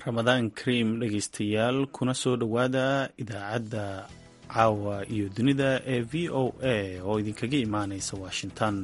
ramadaan kariim dhegaystayaal kuna soo dhowaada idaacadda caawa iyo dunida ee v o a oo idinkaga imaanaysa washington.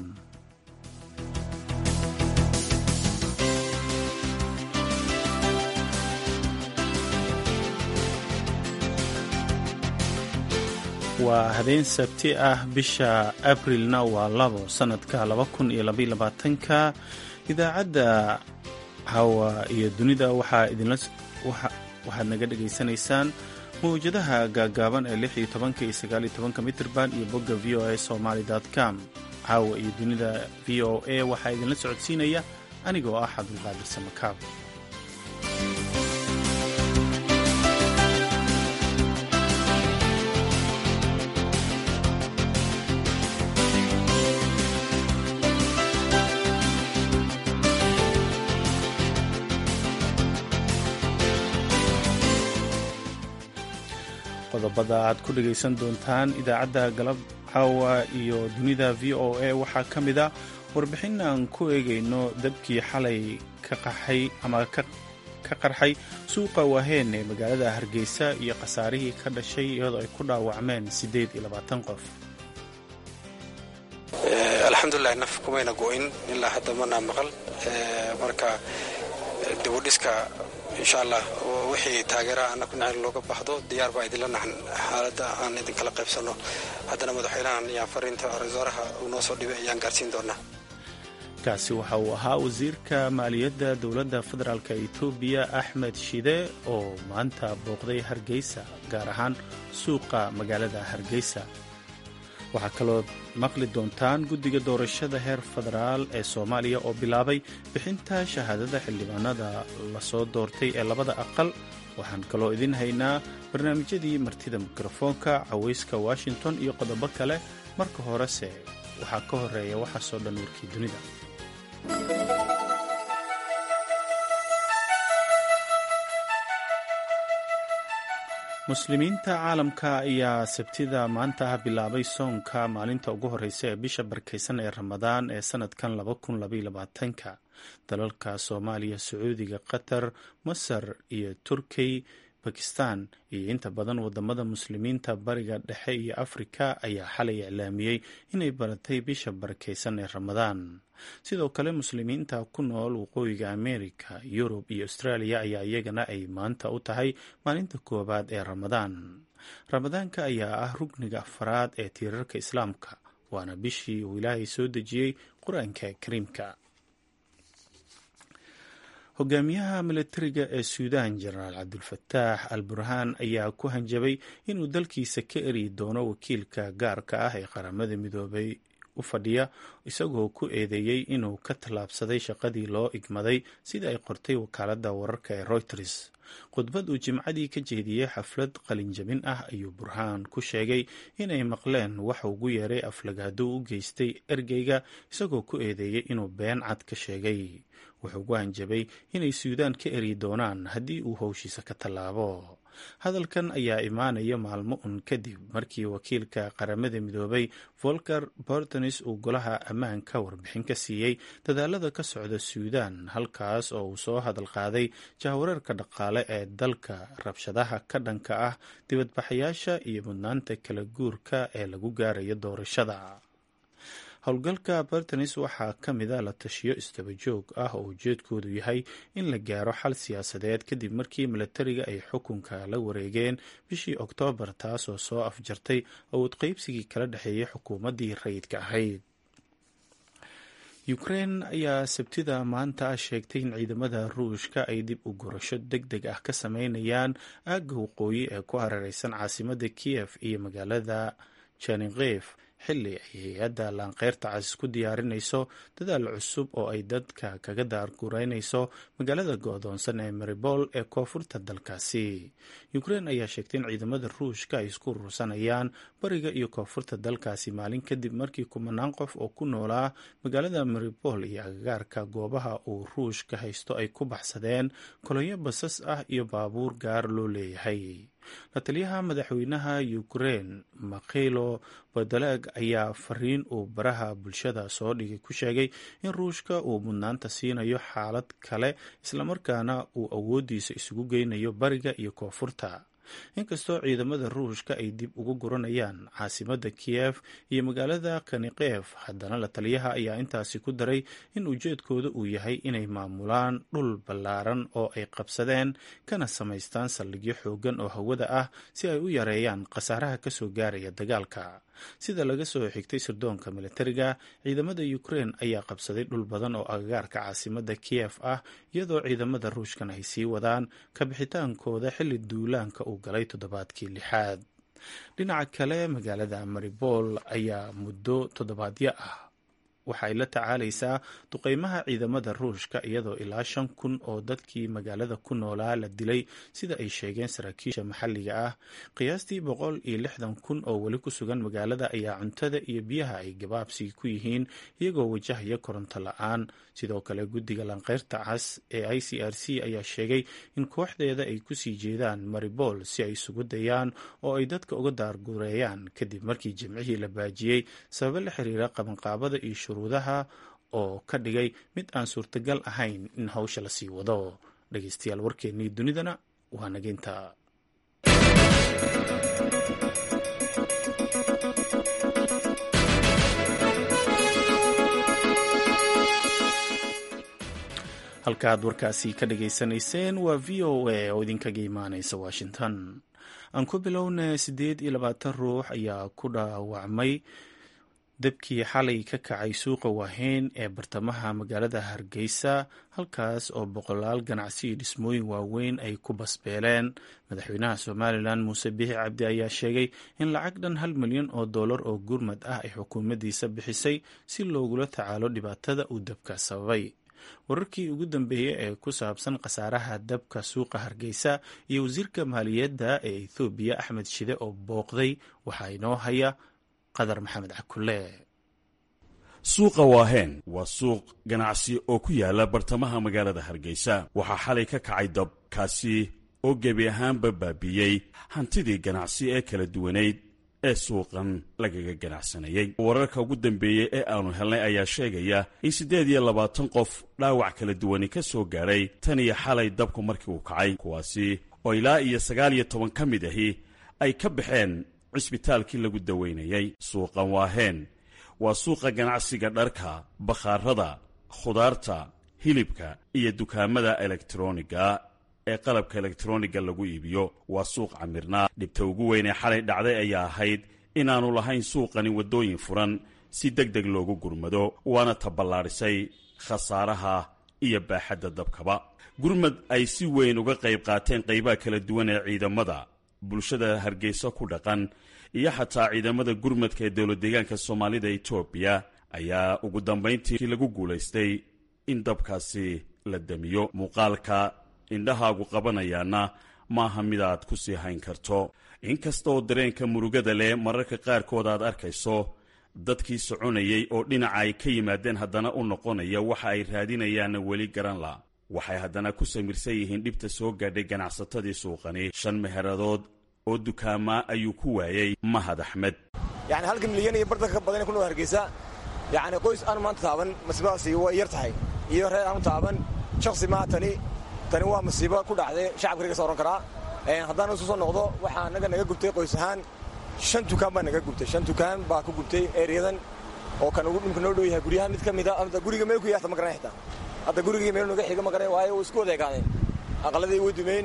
waa habeen sabti ah, bisha abrilna waa 2 sanadka 2022. idaacadda caawa iyo dunida waxaad naga dhegaysanaysaan mawjadaha gaagaaban ee 16 iyo 19 mitirban iyo bogga voa somali.com. caawa iyo dunida v o a waxaa idinla socodsiinaya anigoo ah cabdulqaadir samakaab. qodobada aad ku dhegaysan doontaan idaacadda galab caawa iyo dunida v o a waxaa ka mid a warbixin aan ku eegayno dabkii xalay ka qarxay suuqa waaheen ee magaalada hargeysa iyo khasaarihii ka dhashay iyadoo ay ku dhaawacmeen 28 qof. alxamdulilah naf kumayna go'in ilaa hadda mana maqal. marka dibudhiska insha allah wixii taageera ana ku nacay looga baxdo diyaar baa idinla naxan xaaladda aan idinkala qaybsano. haddana madaxweynahan iyo fariinta wasaaraha uu noo soo dhibay ayaan gaarsiin doonaa. kaasi waxa uu ahaa wasiirka maaliyadda dowladda federaalk etoobiya axmed shide oo maanta booqday hargeysa, gaar ahaan suuqa magaalada hargeysa. waxaa kaloo maqli doontaan guddiga doorashada heer federaal ee soomaaliya oo bilaabay bixinta shahaadada xildhibaanada lasoo doortay ee labada aqal. waxaan kaloo idin haynaa barnaamijyadii martida mikrofoonka, cawayska washington iyo qodobo kale. marka horese waxaa ka horeeya waxaasoo dhan warkii dunida. muslimiinta caalamka ayaa sabtida maanta bilaabay soonka maalinta ugu horeysa ee bisha barkaysan ee ramadaan ee sanadkan 2022. dalalka soomaaliya, sacuudiga, qatar, masar iyo turkey, bakistan iyo inta badan wadamada muslimiinta bariga dhexe iyo afrika ayaa xalay iclaamiyey inay baratay bisha barakaysan ee ramadaan. sidoo kale muslimiinta ku nool waqooyiga amerika, yurub iyo australia ayaa iyagana ay maanta u tahay maalinta koowaad ee ramadaan. ramadaanka ayaa ah rugniga afraad ee tiirarka islaamka, waana bishii uu ilaahay soo dejiyey qur-aanka kariimka. hogaamiyaha milatariga ee suudaan jenaraal cabdulfataax al burhaan ayaa ku hanjabay inuu dalkiisa ka eri doono wakiilka gaarka ah ee qaramada midoobay u fadhiya, isagoo ku eedeeyey inuu ka tallaabsaday shaqadii loo igmaday sida ay qortay wakaaladda wararka ee Reuters. khudbad uu jimcadii ka jeediyey xaflad qalinjabin ah ayuu burhaan ku sheegay inay maqleen waxa ugu yeeray aflagaado u geystay ergeyga, isagoo ku eedeeyey inuu been cad ka sheegay. wuxuu ugu hanjabay inay suudaan ka eri doonaan haddii uu howshiisa ka tallaabo. hadalkan ayaa imaanaya maalmo un kadib markii wakiilka qaramada midoobay volker Perthes uu golaha ammaanka warbixin ka siiyey dadaalada ka socda suudaan, halkaas oo uu soo hadal qaaday jahwareerka dhaqaale ee dalka, rabshadaha ka dhanka ah dibadbaxayaasha iyo mudnaanta kala guurka ee lagu gaarayo doorashada. howlgalka Perthes waxaa ka mid a la tashiyo isdaba joog ah oo ujeedkoodu yahay in la gaaro xal siyaasadeed kadib markii milatariga ay xukunka la wareegeen bishii Oktoobar, taas oo soo afjartay awood qaybsigii kala dhexeeyay xukuumaddii rayidka ahayd. Ukraine ayaa sabtida maanta sheegtay in ciidamada Ruushka ay dib u gurasho degdeg ah ka sameynayaan aagga waqooyi ee ku hareereysan caasimadda Kiev iyo magaalada Chernihiv, xilli ay hay-adda laanqeyrta cas ku diyaarinayso dadaal cusub oo ay dadka kaga daargureynayso magaalada go'doonsan ee Mariupol ee koonfurta dalkaasi. Ukraine ayaa sheegtay in ciidamada Ruushka ay isku urursanayaan bariga iyo koonfurta dalkaasi maalin kadib markii kumanaan qof oo ku noolaa magaalada Mariupol iyo agagaarka goobaha uu Ruushka haysto ay ku baxsadeen kolonyo basas ah iyo baabuur gaar loo leeyahay. la taliyaha madaxweynaha Ukraine Mikhailo Podolyak ayaa fariin uu baraha bulshada soo dhigay ku sheegay in Ruushka uu mudnaanta siinayo xaalad kale islamarkaana uu awoodiisa isugu geynayo bariga iyo koonfurta. inkastoo ciidamada Ruushka ay dib ugu guranayaan caasimadda Kiev iyo magaalada Kharkiv, haddana la taliyaha ayaa intaasi ku daray in ujeedkooda uu yahay inay maamulaan dhul ballaaran oo ay qabsadeen kana samaystaan saldhigyo xooggan oo hawada ah si ay u yareeyaan khasaaraha ka soo gaaraya dagaalka. sida laga soo xigtay sirdoonka militariga, ciidamada Ukraine ayaa qabsaday dhul badan oo agagaarka caasimadda Kiev ah, iyadoo ciidamada Ruushkana ay sii wadaan ka bixitaankooda xilli duulaanka uu galay toddobaadkii 6aad. dhinaca kale, magaalada Mariupol ayaa muddo toddobaadyo ah waxay la tacaalaysaa duqeymaha ciidamada Ruushka, iyadoo ilaa 5,000 oo dadkii magaalada ku noolaa la dilay sida ay sheegeen saraakiisha maxalliga ah. qiyaastii 160,000 oo weli ku sugan magaalada ayaa cuntada iyo biyaha ay gabaabsi ku yihiin, iyagoo wajahaya koronto la-aan. sidoo kale, guddiga lanqeyrta cas ee ICRC ayaa sheegay in kooxdeeda ay kusii jeedaan Mariupol si ay isugu dayaan oo ay dadka uga daargureeyaan kadib markii jimcihii la baajiyey sababo la xiriira qabanqaabada iyo shuruudaha oo ka dhigay mid aan suurtagal ahayn in hawsha la sii wado. dhegeystayaal, warkeennii dunidana waa nageynta. halkaaad warkaasi ka dhageysanayseen waa VOA oo idinkaga imaanaysa Washington. aan ku bilowna 28 ruux ayaa ku dhaawacmay dabkii xalay ka kacay suuqa Waheyn ee bartamaha magaalada Hargeysa, halkaas oo boqolaal ganacsi iyo dhismooyin waaweyn ay ku basbeeleen. madaxweynaha Somaliland Muuse Biixi Cabdi ayaa sheegay in lacag dhan $1 milyan oo gurmad ah ay xukuumaddiisa bixisay si loogula tacaalo dhibaatada uu dabka sababay. wararkii ugu dambeeyey ee ku saabsan khasaaraha dabka suuqa Hargeysa iyo wasiirka maaliyadda ee Ethiopia Axmed Shide oo booqday waxaa inoo haya Qadar Maxamed Cakulle. suuqa Waheyn waa suuq ganacsi oo ku yaala bartamaha magaalada Hargeysa. waxaa xalay ka kacay dab kaasi oo gebi ahaanba baabiyey hantidii ganacsi ee kala duwaneyd ee suuqan lagaga ganacsanayay. wararka ugu dambeeyey ee aanu helnay ayaa sheegaya in 28 qof dhaawac kala duwani ka soo gaaray tan iyo xalay dabku markii uu kacay, kuwaasi oo ilaa iyo 19 ka mid ahi ay ka baxeen cisbitaalkii lagu daweynayay. suuqan Waheyn waa suuqa ganacsiga dharka, bakhaarada, khudaarta, hilibka iyo dukaamada elektarooniga ee qalabka elektarooniga lagu iibiyo. waa suuq camirnaa. dhibta ugu weyn ee xalay dhacday ayaa ahayd inaanu lahayn suuqani waddooyin furan si degdeg loogu gurmado, waana taballaadhisay khasaaraha iyo baaxadda dabkaba. gurmad ay si weyn uga qayb qaateen qaybaha kala duwan ee ciidamada, bulshada Hargeysa ku dhaqan iyo xataa ciidamada gurmadka ee dowladdeegaanka Soomaalida Ethiopia ayaa ugu dambayntii lagu guulaystay in dabkaasi la damiyo. muuqaalka indhahaagu qabanayaana maaha midaad ku sii hayn karto. inkastoo dareenka murugada leh mararka qaarkood aad arkayso dadkii soconayay oo dhinaca ay ka yimaadeen haddana u noqonaya waxa ay raadinayaanna weli garan la. waxay haddana ku samirsan yihiin dhibta soo gaadhay ganacsatadii suuqani. 5 meheradood oo dukaamaa ayuu ku waayey Mahad Axmed. yani 1 milyan iyo barta ka badan ku noo Hargeysa, yani qoys aan maanta taaban masiibaasi way yar tahay, iyo reer aan taaban shakhsi ma tani waa masiibo ku dhacday shacabka ka soo karaa. haddana soo noqdo waxaa naga gubtay qoys ahaan 5 dukaan baa naga gubtay. 5 dukaan baa ku gubtay ereyadan oo kan ugu dhimka noo dhow yahay guryaha mid kamid ah. guriga meel ku yaata ma garanay xitaa. hadda guriga meel naga xiga ma garanay, waayo isku wadeegaaday aqaladii way dumeen.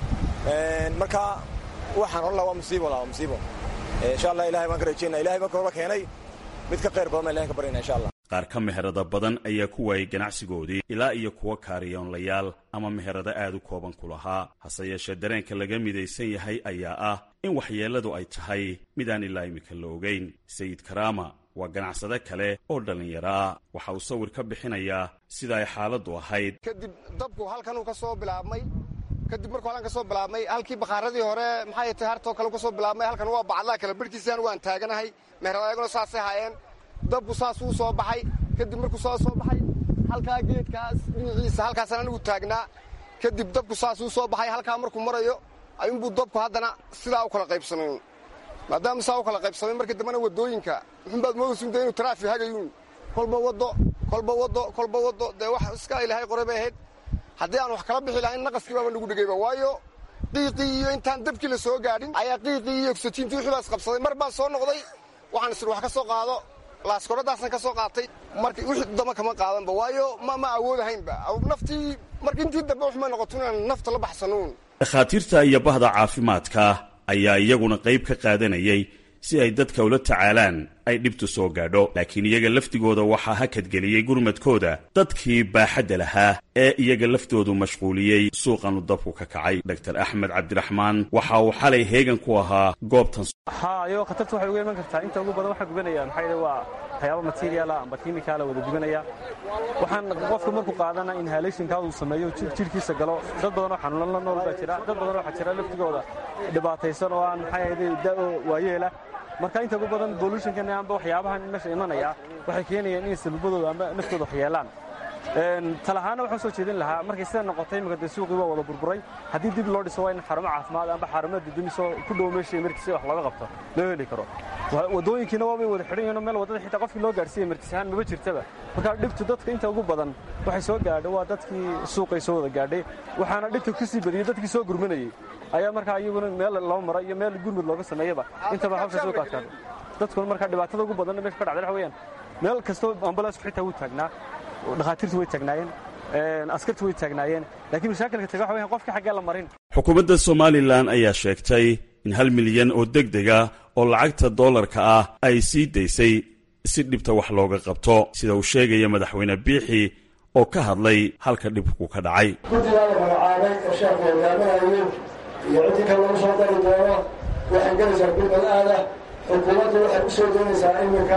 marka waxaan Allah waa musiibo. insha Allah Ilaahay baan ka rajeynaa. Ilaahay baa kooba keenay mid ka qeyr badan Ilaahay ka barinaa insha Allah. qaar ka meherada badan ayaa ku waayay ganacsigoodii, ilaa iyo kuwa kaariyoonlayaal ama meherada aad u kooban ku lahaa. hase yeeshee dareenka laga midaysan yahay ayaa ah in waxyeelladu ay tahay mid aan ilaa imika la ogeyn. Sayid Karaama waa ganacsade kale oo dhallinyaraa. waxa uu sawir ka bixinayaa sida ay xaaladdu ahayd. kadib dabku halkanuu ka soo bilaabmay. kadib markuu halkan ka soo bilaabmay halkii bakhaaradii hore maxay tahay hartoo kale ka soo bilaabmay. halkan waa bacadlaa kale barkiisaan waan taaganahay. meheradayguna saasay haayeen. dabku saasuu soo baxay. kadib markuu soo baxay halkaa geedkaas dhinaciisa halkaasaan anigu taagnaa. kadib dabku saasuu soo baxay. halkaa markuu marayo ayuunbuu dabku haddana sidaa u kala qaybsamayn maadaama sidaa u kala qaybsamay markii dambena waddooyinka wuxuunbaad moodaysuunta inuu taraafik hagayuun kolba waddo dee wax iska ilaahay qoray bay ahayd haddii aan wax kala bixi lahayn naqaskii baaba nagu dhegayba waayo qiiqii iyo intaan dabkii la soo gaadhin ayaa qiiqii iyo oksijiintii wixii baa isqabsaday mar baan soo noqday waxaan isir wax ka soo qaado laaskoradaasan ka soo qaatay markii wixii dama kama qaadanba waayo ma awoodahaynba naftii markii intii dambe waxma noqoto inaan nafta la baxsanuun dhakhaatiirta iyo bahda caafimaadka ayaa iyaguna qayb ka qaadanayay si ay dadka ula tacaalaan ay dhibtu soo gaadho laakiin iyaga laftigooda waxaa hakadgeliyey gurmadkooda dadkii baaxadda lahaa ee iyaga laftoodu mashquuliyey suuqanu dabku ka kacay dr axmed cabdiraxmaan waxa uu xalay heegan ku ahaa goobtan yo khatartu waxay uga iman kartaa inta ugu badan waxaa gubanaya maxaa yidhi waa waxyaaba materiaala amba kimikaala wada gubanaya waxaan qofka markuu qaadana inhalationkaa uu sameeyo jirhkiisa galo dad badan oo xanuunan la nool baa jira dad badan waxaa jira laftigooda dhibaataysan oo aan maxaa yidhi da'o waayeela marka inta ugu badan bolutionkan amba waxyaabahan meesha imanaya waxay keenayaan inay sababadooda amba naftooda waxyeelaan talahaana waxaan soo jeedin lahaa markay sida noqotay imika dee suuqii waa wada burburay haddii dib loo dhiso waa in xarumo caafimaad amba xarumo dudumiso ku dhow meesha emerkisi wax looga qabto loo heli karo waddooyinkiina waabay wada xidhan yihiin meel waddada xitaa qofkii loo gaarsiiya emerkis ahaan maba jirtaba marka dhibtu dadka inta ugu badan waxay soo gaadhay waa dadkii suuqay soo wada gaadhay waxaana dhibta ku sii badiyey dadkii soo gurmanayey ayaa markaa iyaguna meel loo mara iyo meel gurmud looga sameeyaba intaba hawsha soo kaadkaada dadkuna markaa dhibaatada ugu badanna meesha ka dhacday waxa weeyaan meel kastoo ambalaasku xitaa wuu taagnaa dhakhaatiirtu way taagnaayeen askartu way taagnaayeen laakiin mashaakilka taga waxa weeyaan qofka xaggee la marin xukuumadda somalilan ayaa sheegtay in 1 milyan oo degdega oo lacagta doolarka ah ay sii daysay si dhibta wax looga qabto sida uu sheegaya madaxweyne biixi oo ka hadlay halka dhibku ka dhacay guddigaada magacaabay ee sheekhu hogaaminayo iyo cidii kale lagu soo dari doono waxay gelaysaa gurmad aada xukuumaddu waxay u soo doonaysaa iminka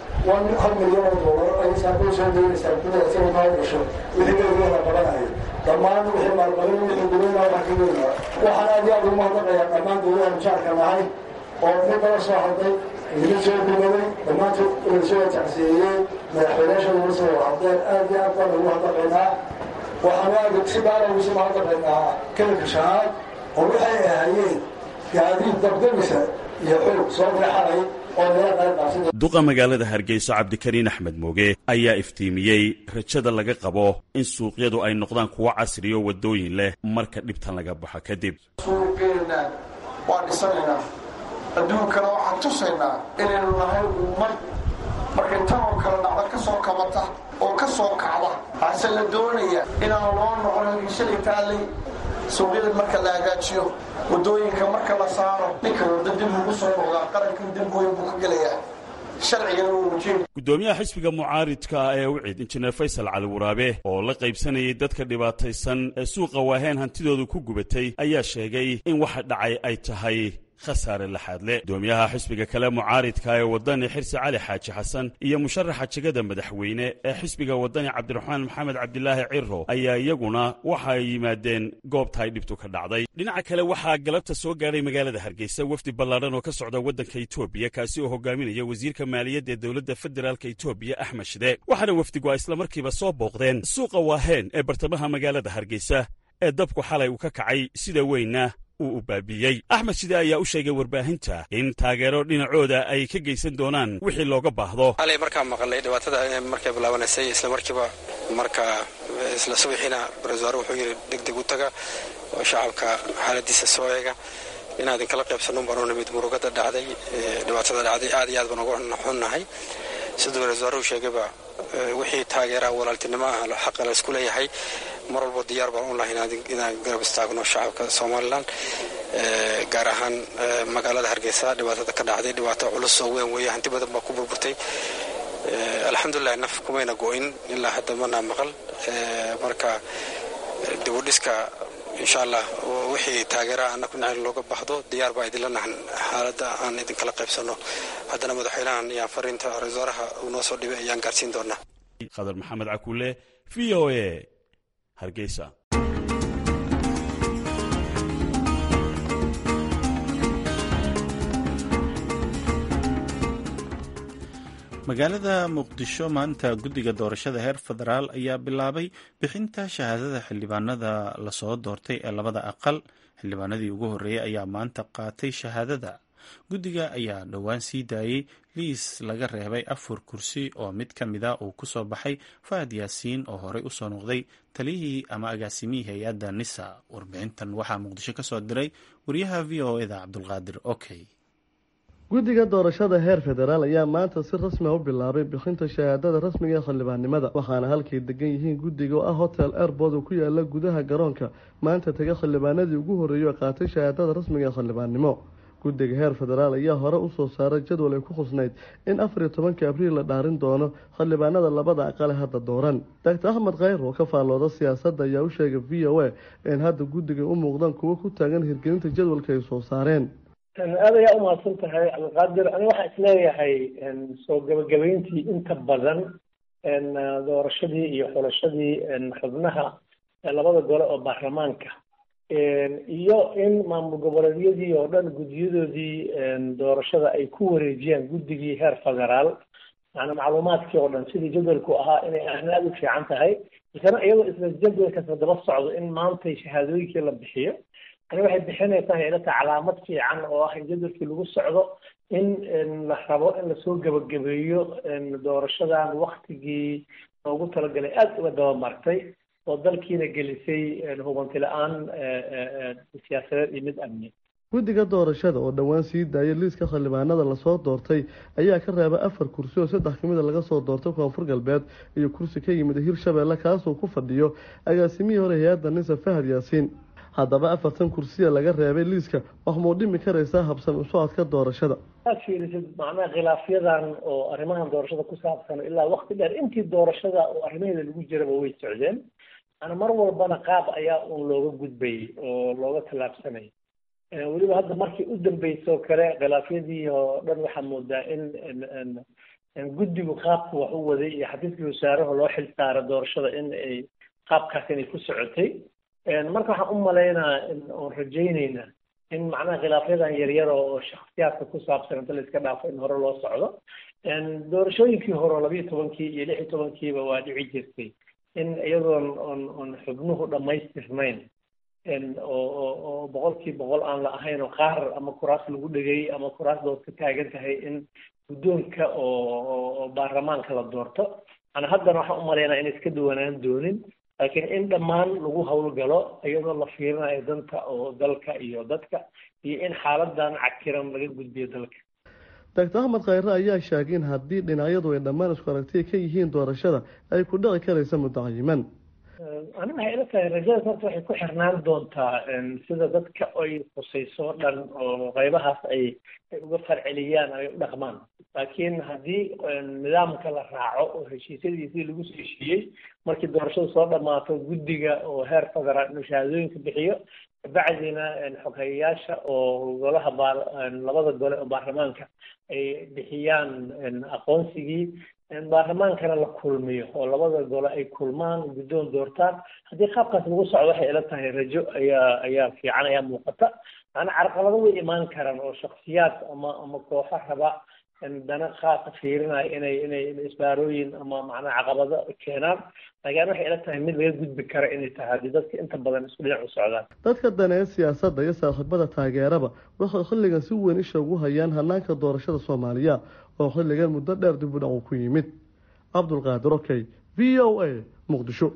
1 milyan oo doolar ayaysaa ku soo doonaysaa gudaha isaga ka hawgasho wixii geligii la qabanayo dhammaan wixii maalmalin wixii gudayna waxaa ka weynaa waxaan aad iyo aad ugu mahadnaqayaa dhammaan dowladaha mujaarka nahay oo mid kala soo hadlay idin soo gumaday dhammaantood ula soo tacsiyeeyey madaxweynayaasha lagu soo hadleen aad iyo aad baan ugu hadnaqaynaa waxaanu aad si gaara ugu soo hadnaqaynaa kelabka shanaad oo waxay ahayeen gaadiid dabdamisa iyo xoog soo deexanay duqa magaalada hargeysa cabdikariin axmed mooge ayaa iftiimiyey rajada laga qabo in suuqyadu ay noqdaan kuwo casriyo waddooyin leh marka dhibtan laga baxo kadib suuqeenna waan dhisanaynaa adduunkana waxaan tusaynaa inaynu nahay ummad markay tan oo kale dhacda ka soo kabata oo ka soo kacda hase la doonaya inaan loo noqon shalay taallay suuqyada marka la hagaajiyo waddooyinka marka la saaro ninka wadda dib ugu soo noqdaa qarankii dib weyn buu ka gelayaa sharcigana wuu mujiib guddoomiyaha xisbiga mucaaridka ee wicid injineer faysal cali waraabe oo la qaybsanayay dadka dhibaataysan ee suuqa waaheen hantidoodu ku gubatay ayaa sheegay in waxa dhacay ay tahay khasaare laxaadle guddoomiyaha xisbiga kale mucaaridka ee waddani xirsi cali xaaji xasan iyo musharaxa jegada madaxweyne ee xisbiga waddani cabdiraxmaan maxamed cabdilaahi ciro ayaa iyaguna waxa ay yimaadeen goobta ay dhibtu ka dhacday dhinaca kale waxaa galabta soo gaadhay magaalada hargeysa wafdi ballaadhan oo ka socda waddanka etoobiya kaasi oo hogaaminaya wasiirka maaliyadda ee dowladda federaalka etoobiya axmed shide waxaana wafdigu ay islamarkiiba soo booqdeen suuqa waaheen ee bartamaha magaalada hargeysa ee dabku xalay uu ka kacay sida weynna uu u baabiyey axmed shide ayaa u sheegay warbaahinta in taageero dhinacooda ay ka geysan doonaan wixii looga baahdo alay markaa maqalay dhibaatada markay bilaabanaysay isla markiiba markaa isla subaxiina ra-iisul wuxuu yidhi degdeg u taga oo shacabka xaaladiisa soo eega inaan idinkala qaybsanno baanu nimid murugada dhacday dhibaatada dhacday aad iyo aad baan uga xunnahay siduu ra-iisul sheegayba wixii taageera walaaltinimo ah xaqa la isku leeyahay mar walbo diyaar baan u lahay inaan garab istaagno shacabka somalilan gaar ahaan magaalada hargeysa dhibaatada ka dhacday dhibaato culus oo weyn weeye hanti badan baa ku burburtay alxamdulilah naf kumayna go-in ilaa hadda mana maqal marka dibudhiska insha allah wixii taageera annaku nacayl looga baahdo diyaar baa idinla nahan xaaladda aan idinkala qaybsanno haddana madaxweynahan iyo fariinta ra-iisul wasaaraha uu noo soo dhibay ayaan gaarsiin doonaa khadar maxamed cakuule v o a hargeysa magaalada muqdisho maanta guddiga doorashada heer federaal ayaa bilaabay bixinta shahaadada xildhibaanada lasoo doortay ee labada aqal xildhibaanadii ugu horreeyey ayaa maanta qaatay shahaadada. guddiga ayaa dhowaan sii daayey liis laga reebay 4 kursi oo mid ka mida uu ku soo baxay Fahad Yaasiin oo horey u soo noqday taliyihii ama agaasimihii hay-adda nisa. warbixintan waxaa muqdisho ka soo diray wariyaha v o eda cabdulqaadir okey. guddiga doorashada heer federaal ayaa maanta si rasmi ah u bilaabay bixinta shahaadada rasmiga ee xildhibaannimada, waxaana halkay degan yihiin guddiga oo ah hotel airport oo ku yaala gudaha garoonka maanta tegay xildhibaanadii ugu horreeyey oo qaatay shahaadada rasmiga ee xildhibaannimo. guddiga heer federaal ayaa hore u soo saaray jadwal ay ku khusnayd in 14 abriil la dhaarin doono xildhibaanada labada aqal ee hadda dooran. Dr. Axmed Khayr oo ka faallooda siyaasadda ayaa u sheegay VOA in hadda guddiga u muuqdaan kuwo ku taagan hirgelinta jadwalka ay soo saareen. aad ayaa umahadsan tahay cabdiqaadir. aniga waxaan isleeyahay soo gabagabayntii inta badan doorashadii iyo xulashadii xubnaha labada gole oo baarlamaanka iyo in maamul goboleedyadii oo dhan guddiyadoodii doorashada ay ku wareejiyaan guddigii heer federaal, macnaa macluumaadkii oo dhan sidii jadwalku ahaa inay aad u fiican tahay. isna iyadoo isla jadwalkaasna daba socdo in maantay shahaadooyinkii la bixiyo, ani waxay bixinaysaa ilata calaamad fiican oo ah in jadwalkii lagu socdo, in la rabo in lasoo gabagabeeyo doorashadan waktigii loogu talagalay aada uga dabamartay oo dalkiina gelisay hubanti la-aan siyaasadeed iyo mid amni. guddiga doorashada oo dhowaan sii daayay liiska xildhibaanada lasoo doortay ayaa ka reebay 4 kursi oo 3 kamida laga soo doortay koonfur galbeed iyo kursi ka yimid hirshabeelle kaasoo ku fadhiyo agaasimihii hore hay-adda nisa Fahad Yaasiin. haddaba 40 kursiya laga reebay liiska wax muu dhimi karaysaa habsan u socodka doorashada. aad fiirisid macnaha khilaafyadan oo arrimahan doorashada ku saabsan ilaa waqti dheer intii doorashada oo arrimaheeda lagu jiraba way socdeen. ana mar walbana qaab ayaa uun looga gudbayay oo looga tallaabsanayay. weliba hadda markii u dambeysoo kale khilaafyadii oo dhan waxaa moodaa in guddigu qaabku wax u waday iyo xafiiskii wasaaraha loo xil saara doorashada in ay qaabkaas inay ku socotay. marka waxaan u malaynaa oon rajaynaynaa in macnaha khilaafyadan yaryar oo shakhsiyaadka ku saabsan inta la iska dhaafo in hore loo socdo. doorashooyinkii hore 12 iyo 16 waa dhici jirtay in iyadoon on xubnuhu dhammaystirnayn oo 100% aan la ahayn oo qaar ama kuraas lagu dhegay ama kuraas dood ka taagan tahay in guddoonka oo baarlamaanka la doorto. ana haddana waxaan u malaynaa in iska duwanaan doonin, laakiin in dhammaan lagu howlgalo iyadoo la fiirinayo danta oo dalka iyo dadka iyo in xaaladan cakiran laga gudbiyo dalka. Dr. Axmed Khayr ayaa sheegay in haddii dhinacyadu ay dhammaan isku aragti ka yihiin doorashada ay ku dhici karayso muddo cayiman. aniga waxay ila tahay rajada horta waxay ku xirnaan doontaa sida dadka ay khusayso dhan oo qaybahaas ay uga farceliyaan ay u dhaqmaan. laakiin haddii nidaamka la raaco oo heshiisyadiisii lagu soo heshiiyey markii doorashadu soo dhammaato guddiga oo heer federaal inuu shahaadooyinka bixiyo, bacdina xoghayayaasha oo golaha labada gole oo baarlamaanka ay bixiyaan aqoonsigii, baarlamaankana la kulmiyo oo labada gole ay kulmaan guddoon doortaan. haddii qaabkaas lagu socdo waxay ila tahay rajo ayaa fiican ayaa muuqata. macnaa carqalado way imaan karaan oo shaksiyaad ama kooxo raba dana khaasa fiirinaya inay isbaarooyin ama macnaa caqabado keenaan. laakiin waxay ila tahay mid laga gudbi kara inay tahay haddii dadka inta badan isku dhinac u socdaan. dadka daneeya siyaasadda iyo saaxiibada taageeraba waxay xilligan si weyn isha ugu hayaan hanaanka doorashada Soomaaliya oo xilligan muddo dheer dib u dhac ku yimid. Cabdulqaadir Okey, VOA, Muqdisho.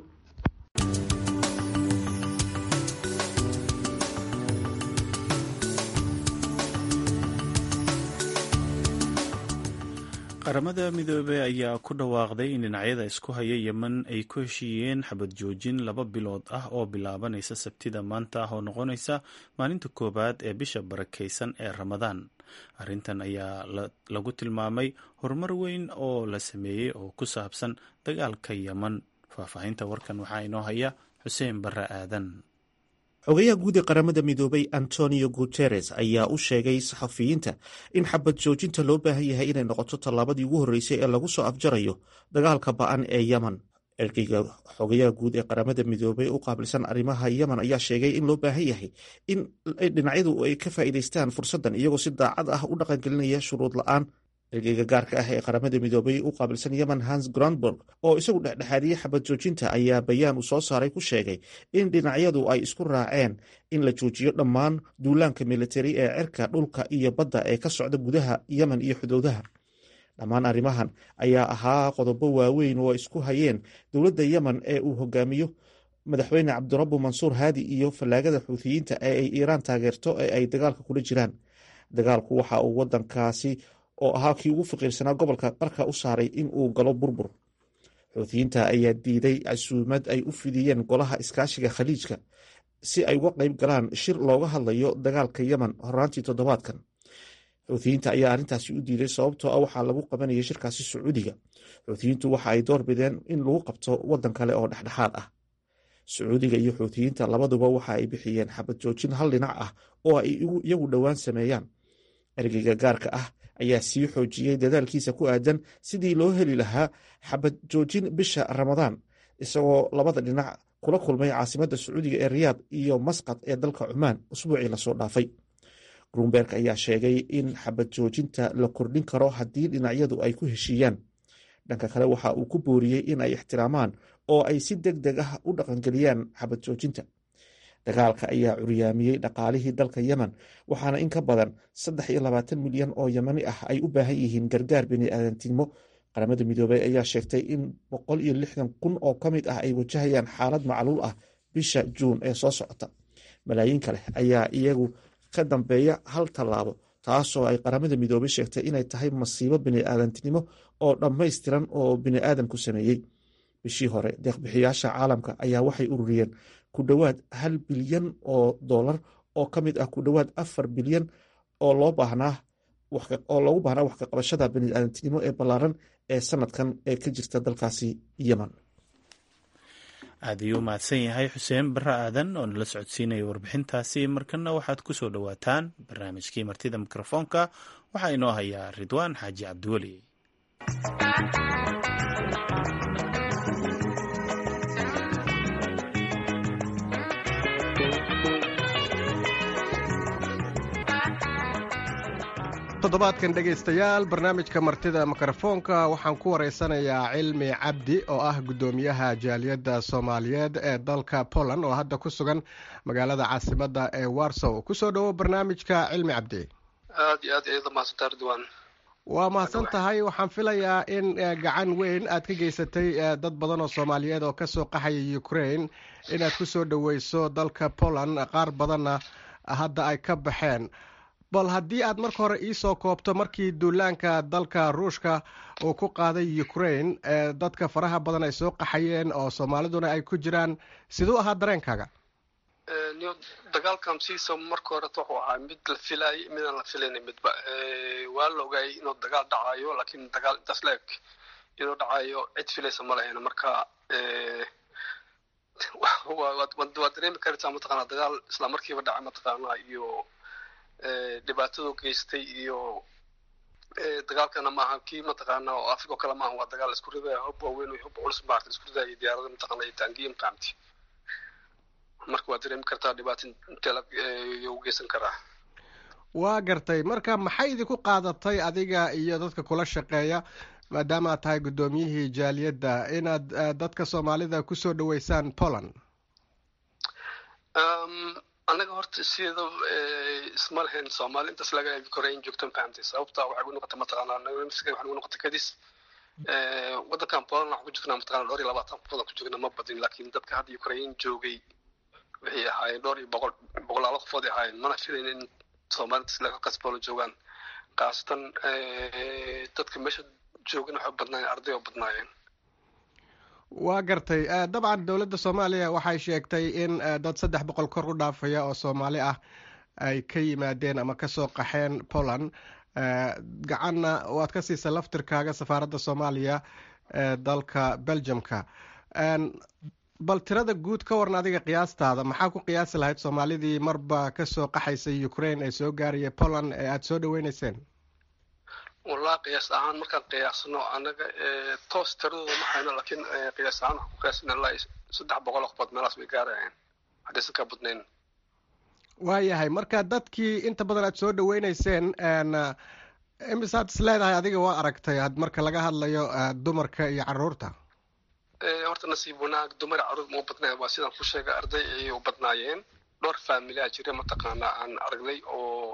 qaramada midoobey ayaa ku dhawaaqday in dhinacyada isku haya Yemen ay ku heshiiyeen xabad joojin 2 bilood ah oo bilaabanaysa Sabtida maanta ah oo noqonaysa maalinta koobaad ee bisha barakeysan ee Ramadaan. arrintan ayaa lagu tilmaamay horumar weyn oo la sameeyey oo ku saabsan dagaalka Yemen. faahfaahinta warkan waxaa inoo haya Xuseen Barre Aadan. xogayaha guud ee qaramada midoobay Antonio Guterres ayaa u sheegay saxafiyiinta in xabad joojinta loo baahan yahay inay noqoto tallaabadii ugu horreysay ee lagu soo afjarayo dagaalka ba'an ee Yemen. ergeyga xogayaha guud ee qaramada midoobay u qaabilsan arrimaha Yemen ayaa sheegay in loo baahan yahay in dhinacyadu ay ka faa'iidaystaan fursaddan iyagoo si daacad ah u dhaqangelinaya shuruud la'aan ergeyga gaarka ah ee qaramada midoobay u qaabilsan yemen hans grandberg oo isagu dhexdhexaadiyey xabad joojinta ayaa bayaan uu soo saaray ku sheegay in dhinacyadu ay isku raaceen in la joojiyo dhammaan duulaanka militari ee cirka dhulka iyo badda ee ka socda gudaha yemen iyo xuduudaha. dhammaan arrimahan ayaa ahaa qodobo waaweyn oo isku hayeen dowladda yemen ee uu hogaamiyo madaxweyne cabdirabbu mansuur haadi iyo fallaagada xuuthiyiinta ee ay iiraan taageerto ee ay dagaalka kula jiraan. dagaalku waxa uu wadankaasi oo ahaa kii ugu faqiirsanaa gobolka qarka u saaray in uu galo burbur. xuuthiyiinta ayaa diiday casuumad ay u fidiyeen golaha iskaashiga khaliijka si ay uga qayb galaan shir looga hadlayo dagaalka yemen horaantii toddobaadkan. xuuthiyiinta ayaa arrintaasi u diiday sababtoo ah waxaa lagu qabanayay shirkaasi sacuudiga. xuuthiyiintu waxa ay door bideen in lagu qabto waddan kale oo dhexdhexaad ah. sacuudiga iyo xuuthiyiinta labaduba waxa ay bixiyeen xabad joojin hal dhinac ah oo ay iyagu dhowaan sameeyaan. ergeyga gaarka ah ayaa sii xoojiyey dadaalkiisa ku aadan sidii loo heli lahaa xabad joojin bisha ramadaan, isagoo labada dhinac kula kulmay caasimadda sacuudiga ee riyaad iyo masqad ee dalka cumaan usbuucii lasoo dhaafay. grunberg ayaa sheegay in xabad joojinta la kordhin karo haddii dhinacyadu ay ku heshiiyaan. dhanka kale waxa uu ku booriyey in ay ixtiraamaan oo ay si deg deg ah u dhaqangeliyaan xabad joojinta. dagaalka ayaa curyaamiyey dhaqaalihii dalka yemen, waxaana in ka badan 23 milyan oo yemani ah ay u baahan yihiin gargaar bini'aadantinimo. qaramada midoobay ayaa sheegtay in 160,000 oo ka mid ah ay wajahayaan xaalad macluul ah bisha juun ee soo socota. malaayiin kale ayaa iyagu ka dambeeya hal tallaabo, taasoo ay qaramada midoobay sheegtay inay tahay masiibo bini'aadantinimo oo dhammaystiran oo bini'aadamku sameeyey. bishii hore deeqbixiyaasha caalamka ayaa waxay ururiyeen ku dhowaad 1 bilyan oo dollar oo ka mid ah ku dhowaad 4 bilyan oo loogu baahnaa wax ka qabashada bini'aadantinimo ee ballaaran ee sanadkan ee ka jirta dalkaasi yemen. aad ayuu mahadsan yahay xuseen barre aadan oo nala socodsiinaya warbixintaasi. markana waxaad ku soo dhowaataan barnaamijkii martida mikrofoonka. waxaa inoo hayaa ridwaan xaaji cabdiweli. toddobaadkan dhegaystayaal barnaamijka martida mikrofoonka waxaan ku wareysanayaa cilmi cabdi oo ah guddoomiyaha jaaliyadda soomaaliyeed ee dalka Poland oo hadda ku sugan magaalada caasimadda ee Warsaw. kusoo dhawo barnaamijka cilmi cabdi. aad iyo aad ayada mahadsantahay Ridwaan. waa mahadsan tahay. waxaan filayaa in gacan weyn aad ka geysatay dad badan oo soomaaliyeed oo kasoo qaxaya Ukraine inaad kusoo dhaweyso dalka Poland, qaar badanna hadda ay ka baxeen. bal haddii aad marka hore iisoo koobto markii duulaanka dalka ruushka uu ku qaaday Ukraine dadka faraha badan ay soo qaxayeen oo soomaaliduna ay ku jiraan, siduu ahaa dareenkaaga? dagaalkan siisa marka hore wuxuu ahaa mid la filayay midaan la filaynin midba. waa la ogaayay inuu dagaal dhacayo, laakiin dagaal intaas la eg inuu dhacayo cid filaysa ma lahayn. marka waa dareemi kartaa mataqaanaa dagaal isla markiiba dhacay mataqaanaa iyo dhibaatadu geystay iyo dagaalkana maaha kii mataqaana oo Afrika kale maaha, waa dagaal isku ridaya hub waaweyn iyo hub culus maartay isku ridaya diyaarada mataqaana iyo taangiin qaamti. marka waa dareemi kartaa dhibaato inta la geysan karaa. waa gartay. marka maxay idinku qaadatay adiga iyo dadka kula shaqeeya maadaama aad tahay guddoomiyihii jaaliyadda inaad dadka Soomaalida kusoo dhaweysaan Poland? anaga horta sida isma lahayn Soomaali intaas laga Ukraine joogto fahamtay. sababta waxay ugu noqotay mataqaana anaga miskiin waxay ugu noqotay kadis wadankan Poland waxaan ku jirnaa mataqaana 220 qof ku jirnaa ma badin, laakiin dadka hadda Ukraine joogay wixii ahaayeen 200 qofood ahaayeen. mana filayn in Soomaali intaas laga qasbo joogaan, qaasatan dadka meesha joogan waxay badnaayeen arday oo badnaayeen. waa gartay. dabcan dowladda Soomaaliya waxay sheegtay in dad 300 kor u dhaafaya oo Soomaali ah ay ka yimaadeen ama ka soo qaxeen Poland. gacanna waad ka siisay laftirkaaga safaaradda Soomaaliya ee dalka Belgiumka. bal tirada guud ka waran adiga qiyaastaada, maxaa ku qiyaasi lahayd Soomaalidii marba ka soo qaxaysay Ukraine ee soo gaaraya Poland ee aad soo dhaweynayseen? والله قياس أهان مركان قياسنا أنا توس تردو ما حنا لكن قياس أهان قياسنا الله صدق بقول أخبط ملاس بيجارين هذا سكاب بدنين. waayahay marka dadkii inta badan aad soo dhaweynayseen imisaad is leedahay adiga waa aragtay marka laga hadlayo dumarka iyo caruurta? horta nasiib wanaag dumar caruur ma badnaa, waa sidaan ku sheegay arday ay u badnaayeen. dhowr family a jira mataqaanaa aan aragnay oo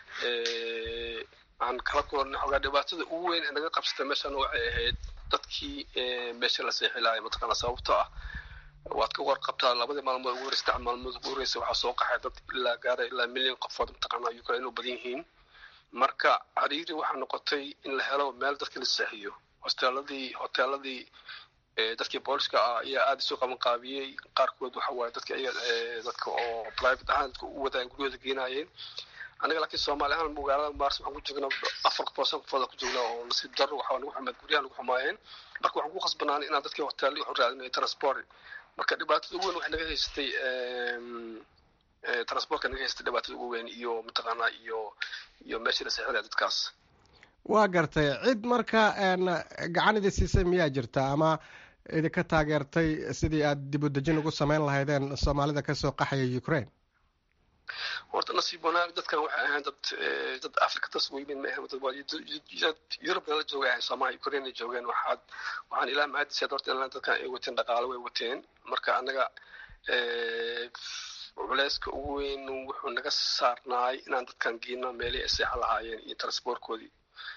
aan kala kulannay. xogaa dhibaatada ugu weyn ee naga qabsatay meeshan waxay ahayd dadkii meesha la seexilaaya mataqaanaa. sababtoo ah waad ka warqabtaa labadii maalmood ugu horeysa 3 maalmood ugu horeysa waxaa soo qaxay dad ilaa gaara ilaa milyan qofood mataqaanaa Ukraine u badan yihiin. marka cariiri waxaa noqotay in la helo meel dadka la seexiyo. hoteeladii dadkii booliska ah ayaa aada isu qaban qaabiyey. qaarkood waxa waaye dadka oo private ahaan dadka u wadaan guryahooda geenayeen. aniga laakiin Soomaali ahaan magaalada Mars waxaan ku joognaa 4% qofood ku joognaa oo nasiib darro waxaa nagu xumayd guryaha nagu xumaayeen. marka waxaan ku qasbanaanay inaan dadkii hoteelada u raadinay transport. marka dhibaatada ugu weyn waxay naga haystay transportka naga haystay dhibaatada ugu weyn iyo mataqaanaa iyo meesha la seexinaya dadkaas. waa gartay cid marka gacan idin siisay miyaa jirta ama idinka taageertay sidii aad dib u dejin ugu samayn lahaydeen Soomaalida ka soo qaxaya Ukraine? horta nasiib wanaag dadkan waxay ahayn dad Afrika taswiimin ma ahayn dad Europe la joogay Soomaaliya Ukraine joogeen. waxaan ilaa mahadisay horta in dadkan ay wateen dhaqaale way wateen. marka anaga culayska ugu weyn wuxuu naga saarnaay inaan dadkan geeno meelihii ay seexan lahaayeen iyo transportkoodii.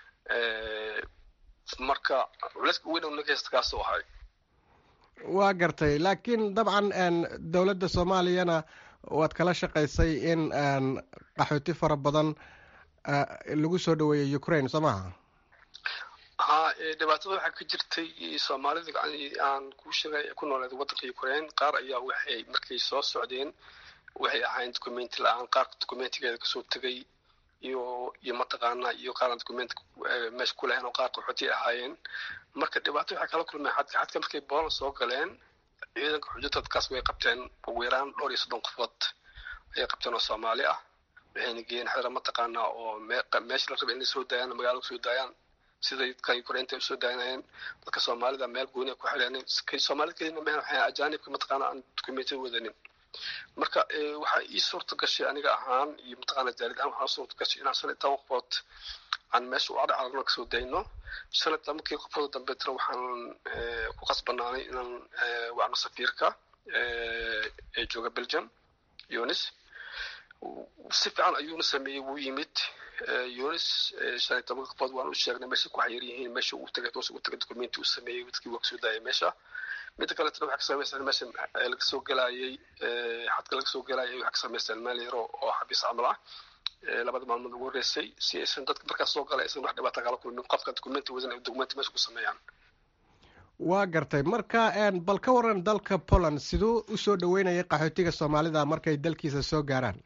marka culayska ugu weyn naga haysta kaasoo ahay. waa gartay laakiin dabcan dowladda Soomaaliyana waad kala shaqaysay in qaxooti fara badan lagu soo dhaweeyo Ukraine soo maaha? dhibaatada waxaa ka jirtay Soomaalida aan ku sheegay ku nooleed waddanka Ukraine. qaar ayaa waxay markay soo socdeen waxay ahayn documenti la'aan. qaar documentigeeda kasoo tegay iyo mataqaanaa iyo qaaraan documenti meesha ku lahayn oo qaar qaxooti ahaayeen. marka dhibaato waxaa kala kulmay xadka markay Poland soo galeen ciidanka xuduudda dadkaas way qabteen ugu yaraan 30 qofood ayay qabteen oo Soomaali ah. waxayna geeyeen xero mataqaanaa oo meesha la rabay inay soo daayaan magaalada soo daayaan sida dadka Ukraine ay soo daayeen. dadka Soomaalida meel gooni ku xireen Soomaalida kaliya ma waxay ajaanibka mataqaanaa aan documenti wadanin. marka waxaa ii suurta gashay aniga ahaan iyo mataqaanaa jaalid ahaan waxaa suurta gashay inaan 15 qofood aan meesha u aragno ka soo dayno. 15 markii qofood dambe tira waxaan ku qasbanaanay inaan wacno safiirka ee jooga Belgium Yonis. si fiican ayuuna sameeyey wuu yimid Yonis. 15 qofood waan u sheegnay meesha ku xayir yihiin meesha uu tagay documenti uu sameeyey dadkii waa soo daayay meesha. mid kale tan waxa ka sameeyay meesha laga soo galayay xadka laga soo galayay waxa ka sameeyay meel yar oo xabiis camal ah. labada maalmood ugu horeysay si aysan dadka markaas soo galay aysan wax dhibaato kala kulmin qofka documenti wadan ay documenti meesha ku sameeyaan. waa gartay marka bal ka waran dalka Poland sidoo u soo dhaweynayay qaxootiga Soomaalida markay dalkiisa soo gaaraan?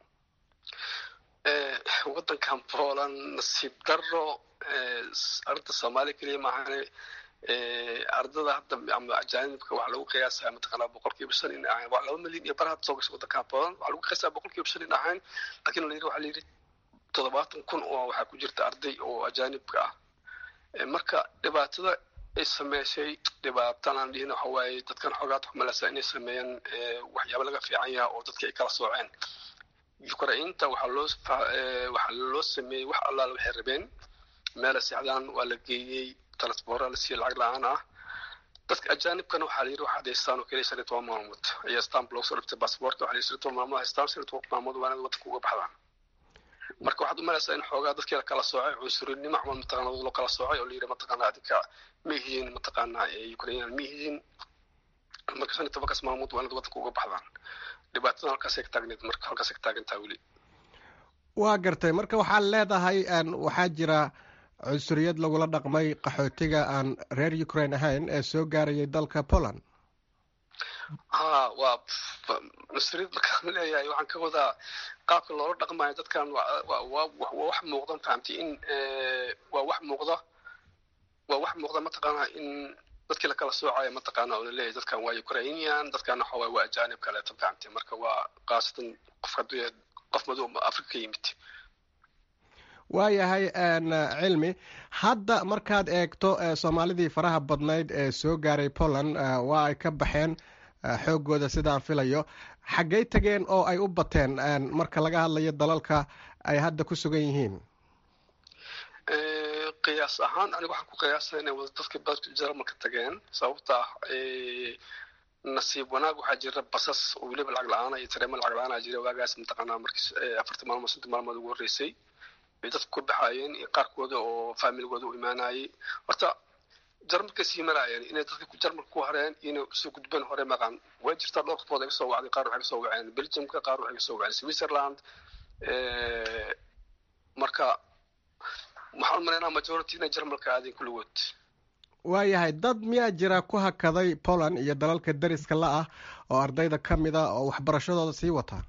waddankan Poland nasiib darro arrinta Soomaali kaliya ma ahan. ardada hadda ama ajaanibka waxa lagu qiyaasaa mataqaanaa 5% in ahayn. waa 2 milyan iyo baraha soo gashay waddanka Poland waxa lagu qiyaasaa 5% in ahayn. laakiin waxa la yiri 70,000 oo waxa ku jirta arday oo ajaanibka ah. marka dhibaatada ay sameysay dhibaatana dhina waxa waaye dadkan xogaad xumalasa inay sameeyaan waxyaabo laga fiican yahay oo dadka ay kala sooceen. Ukraine-ta waxa loo sameeyay wax allaala waxay rabeen meel saxdaan waa la geeyay transport la si lacag la'aan ah. dadka ajaanibkana waxa la yiri waxa deystaan oo kaliya 12 maalmood ayaa stamp loo soo dhigtay passport waxa la yiri 12 maalmood haystaan 12 maalmood waana waddanka uga baxdaan. marka waxaad u malaysaa in xoogaa dadkii kala soocay cunsurinimo ama mataqaanaa loo kala soocay oo la yiri mataqaanaa adinka mihiin mataqaanaa Ukraine mihiin. marka 12 maalmood waana waddanka uga baxdaan. dhibaatada halkaas ay taagneed marka halkaas ay taagantaa wali. waa gartay marka waxaa leedahay waxaa jira cunsuriyad lagula dhaqmay qaxootiga aan reer Ukraine ahayn ee soo gaarayay dalka Poland? waa cunsuriyad markaan leeyahay waxaan ka wadaa qaabka loola dhaqmayo dadkan waa wax muuqdan fahamtay in waa wax muuqda mataqaanaa in dadkii la kala soocayo mataqaanaa oo la leeyahay dadkan waa Ukrainian dadkan waa ajaanib kale fahamtay. marka waa qaasatan qof madow Afrika yimid. waayahay cilmi hadda markaad eegto Soomaalidii faraha badnayd ee soo gaaray Poland waa ay ka baxeen xoogooda sidaan filayo. xaggay tageen oo ay u bateen marka laga hadlayo dalalka ay hadda ku sugan yihiin? qiyaas ahaan aniga waxaan ku qiyaasay inay dadkii badka jarmalka tageen sababta nasiib wanaag waxaa jira basas oo weliba lacag la-aan iyo tareemo lacag la-aan jira waagaas mataqaanaa markii 40 maalmood 60 maalmood ugu horreysay ay dadku ku baxayeen qaarkooda oo familigooda u imaanayay horta jarmalka sii marayeen inay dadka ku jarmalka ku hareen inay soo gudbeen hore maqan way jirtaa dhowr qofood ay soo wacday qaar waxay soo waceen Belgiumka qaar waxay soo waceen Switzerland marka waxaan maleynaa majority inay jarmalka aadeen kulligood waayahay dad miyaa jira ku hakaday Poland iyo dalalka dariska la ah oo ardayda ka mid ah oo waxbarashadooda sii wata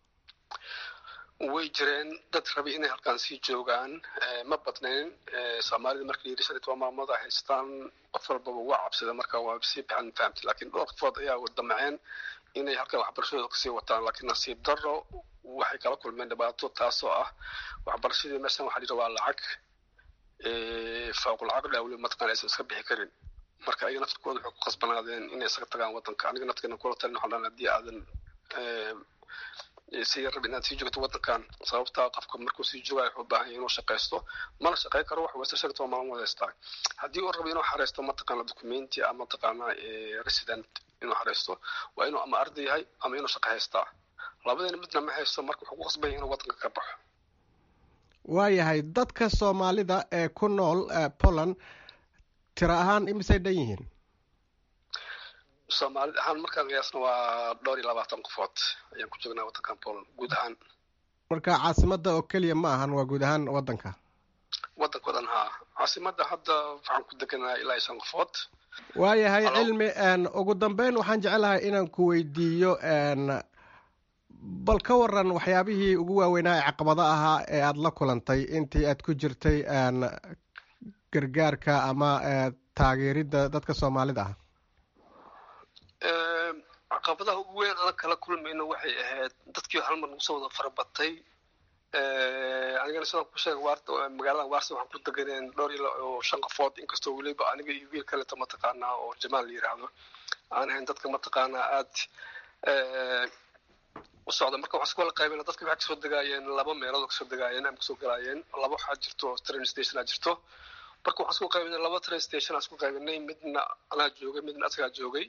way jireen dad rabi inay halkaan sii joogaan ma badnayn Soomaalida markii la yiri waa maamada haystaan qof walba waa cabsada marka waa sii bixin fahamti laakiin dhowr qofood ayaa wadamaceen inay halkaan waxbarashadooda ka sii wataan laakiin nasiib darro waxay kala kulmeen dhibaato taasoo ah waxbarashadii meeshan waxa jira waa lacag fawqul aqli awli matqan aysan iska bixi karin marka ay naftkooda waxay ku qasbanaadeen inay isaga tagaan wadanka aniga naftkana kula talin waxaan hadii aadan si rabin inaad sii joogto wadankan sababta qofka markuu sii joogayo wuxuu u baahan yahay inuu shaqaysto mana shaqayn karo wax wasta shaqto ma wadaystaa haddii uu rabo inuu xareysto mataqaana documenti ama mataqaana resident inuu xareysto waa inuu ama arday yahay ama inuu shaqo haystaa labadeen midna ma haysto marka wuxuu ku qasban yahay inuu wadanka ka baxo waayahay dadka Soomaalida ee ku nool Poland tira ahaan imisay dhan yihiin Soomaalida ahaan markaan qiyaasno waa 220 qofood ayaan ku joognaa wadankan Poland guud ahaan marka caasimadda oo kaliya ma ahan waa guud ahaan wadanka wadankodan ha caasimadda hadda waxaan ku deganaa ilaa 5 qofood waayahay cilmi ugu dambeyn waxaan jecelahay inaan ku weydiiyo bal ka waran waxyaabihii ugu waaweynaa ee caqabada ahaa ee aad la kulantay intii aad ku jirtay gargaarka ama taageeridda dadka Soomaalida caqabadaha ugu weyn aan kala kulmayno waxay ahayd dadkii hal mar soo wada farabatay anigana sidoo ku sheegay waarta magaalada Warsaw waxaan ku deganeen 5 qofood inkastoo waliba aniga iyo wiil kale mataqaana oo Jamaal yiraahdo aan ahayn dadka mataqaana aad وصعد marka wax isku qaybina dadka waxa soo dagaayeen laba meelood oo soo dagaayeen ama soo galayeen laba waxa jirto train station jirto marka wax isku qaybina laba train station isku qaybinay midna ana joogay midna asaga joogay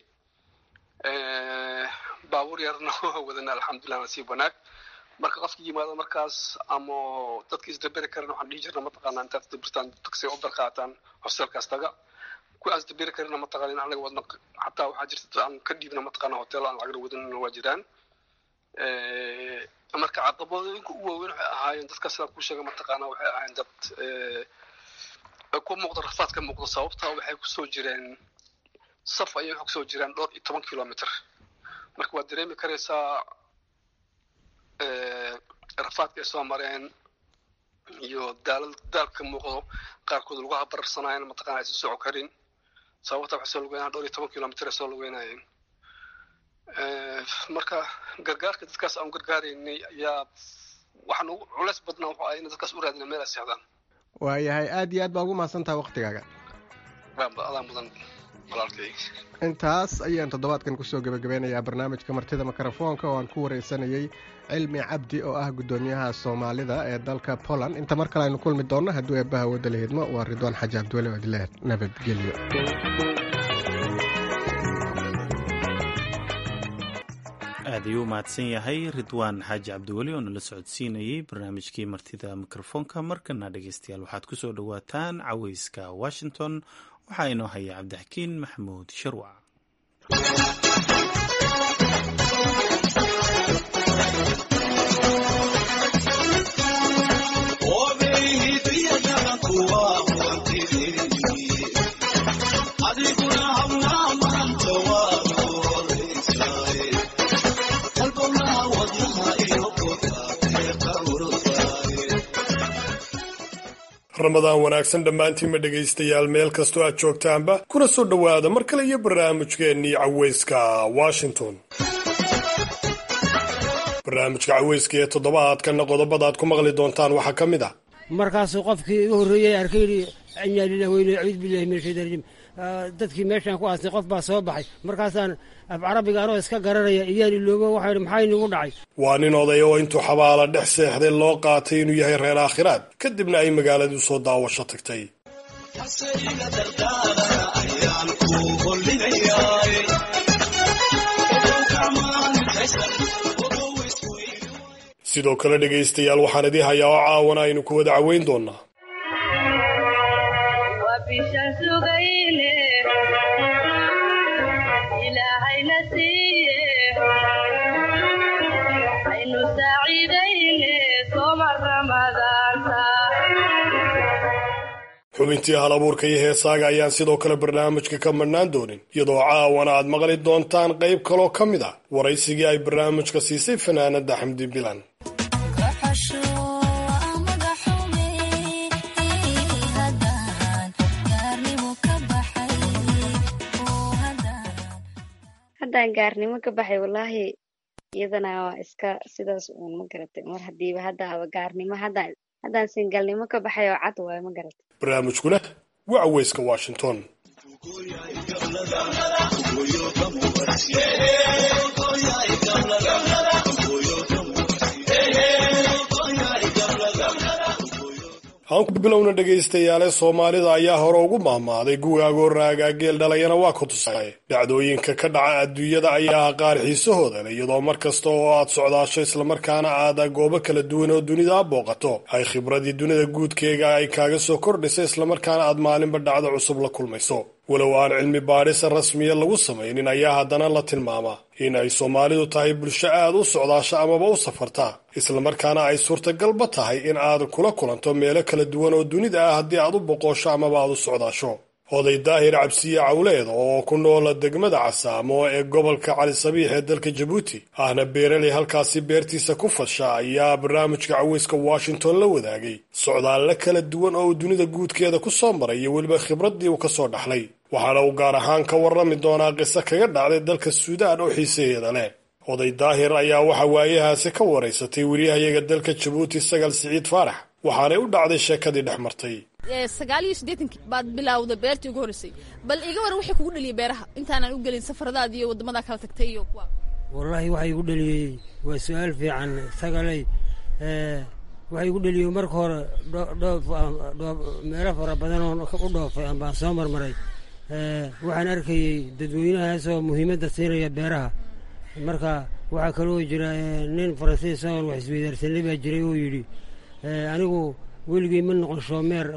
baabuur yarna wadana alxamdulillah nasiib wanaag marka qofkii yimaado markaas ama dadkii isdabari karaan waxaan dhigi jirnaa mataqaana inta dabirtaan taxi u barqaataan hostelkaas taga ku asdabari karana mataqaana anaga wadna hatta waxa jirta aan ka dhiibna mataqaana hotel aan lacag wadana waa jiraan marka caqabadooyinka ugu waaweyn waxay ahaayeen dadka sida ku sheegay mataqaana waxay ahaayeen dad ku muuqda rafaadka muuqda sababta waxay ku soo jireen saf ayay ku soo jireen 12 kilomitir marka waa dareemi karaysaa rafaadka soo mareen iyo daalka muuqdo qaarkood lagu habarsanayeen mataqaana ay soo karin sababta waxay soo lugeeyaan 12 kilomitir soo lugeeyaan marka gargaarka dadkaas aan gargaareynay ayaa waxaan ugu culays badnaa waxa ay dadkaas u raadinay meel ay seexdaan waayahay aad iyo aad baa ugu mahadsantahay waqtigaaga adaa mudan walaalkay intaas ayaan toddobaadkan kusoo gabagabeynayaa barnaamijka martida mikrofoonka oo aan ku wareysanayay cilmi cabdi oo ah gudoomiyaha Soomaalida ee dalka Poland inta mar kale aynu kulmi doonno hadduu eebbaha wada la hidmo waa Ridwaan Xaaji Abdulle oo idin nabadgelyo aad ayuu mahadsan yahay Ridwaan Xaaji Cabdiweli oo nala socodsiinayay barnaamijkii martida mikrofoonka markana dhageystayaal waxaad ku soo dhawaataan caweyska Washington waxaa inoo haya Cabdixakiin Maxamuud Sharwac ramadaan wanaagsan dhammaantiinma dhegaystayaal meel kastoo aad joogtaanba kuna soo dhowaada mar kale iyo barnaamijkeennii caweyska Washington barnaamijka caweyska ee toddobaadkana qodobada aad ku maqli doontaan waxaa ka mid ah markaasuu qofkii igu horreeyey arkay inaa lillahi wa inaa acuudu billahi min shaytaani rajiim dadkii meeshaan ku aasnay qof baa soo baxay markaasaan af carabiga anoo iska garanaya iyaan iloobo waxaa yidhi maxaa inagu dhacay waa nin oday oo intuu xabaala dhex seexday loo qaatay inuu yahay reer aakhiraad kadibna ay magaaladii soo daawasho tagtay sidoo kale dhegaystayaal waxaan idii hayaa oo caawana aynu ku wada caweyn doonaa xubintii hal abuurka iyo heesaaga ayaan sidoo kale barnaamijka ka madhnaan doonin iyadoo caawana aad maqli doontaan qayb kaloo ka mid ah waraysigii ay barnaamijka siisay fanaanada xamdi bilan haddaan gaarnimo ka baxay wallaahi iyadana waa iska sidaas uun ma garatay mar hadiiba haddaaba gaarnimo haddaan singalnimo ka baxay oo cad waayo ma garatay barnaamijkuna waa caweyska washington aan ku bilowna dhegaystayaale soomaalida ayaa hore ugu mahmaaday gugaagoo raagaageel dhalayana waa ku tusay dhacdooyinka ka dhaca adduunyada ayaa qaar xiisahooda leh iyadoo mar kasta oo aad socdaasho islamarkaana aad goobo kala duwan oo dunida booqato ay khibradii dunida guudkeega ay kaaga soo kordhisa islamarkaana aad maalinba dhacdo cusub la kulmayso walow aan cilmi baadhisa rasmiya lagu samaynin ayaa haddana la tilmaamaa in ay soomaalidu tahay bulsho aad u socdaasho amaba u safarta islamarkaana ay suurtagalba tahay in aad kula kulanto meelo kala duwan oo dunida ah haddii aad u boqosho amaba aad u socdaasho oday daahir cabsiye cawleed oo ku noola degmada casaamo ee gobolka cali sabiix ee dalka jabuuti ahna beeraley halkaasi beertiisa ku fasha ayaa barnaamijka caweyska washington la wadaagay socdaalle kala duwan oo uu dunida guudkeeda ku soo maray iyo weliba khibraddii uu ka soo dhaxlay waxaana uu gaar ahaan ka warrami doonaa qiso kaga dhacday dalka suudaan oo xiisaheeda leh oday daahir ayaa waxaa waayahaasi ka waraysatay weriyahayaga dalka jabuuti sagal siciid faarax waxaanay u dhacday sheekadii dhex martay 89 baad bilowda beertii ugu horeysay bal iga waran wixii kugu dhaliyay beeraha intaanan u gelin safaradaada iyo wadamada kala tagtay iyo kuwa wallahi waxa igu dhaliyay waa su'aal fiican sagalay waxa igu dhaliyay marka hore meelo fara badan oo u dhoofay aan soo marmaray waxaan arkayay dadweynahaas oo muhiimadda siinaya beeraha marka waxaa kaloo jira nin faransiis oo wax isweydaarsanay baa jiray oo yidhi anigu weligay ma noqon shoomeer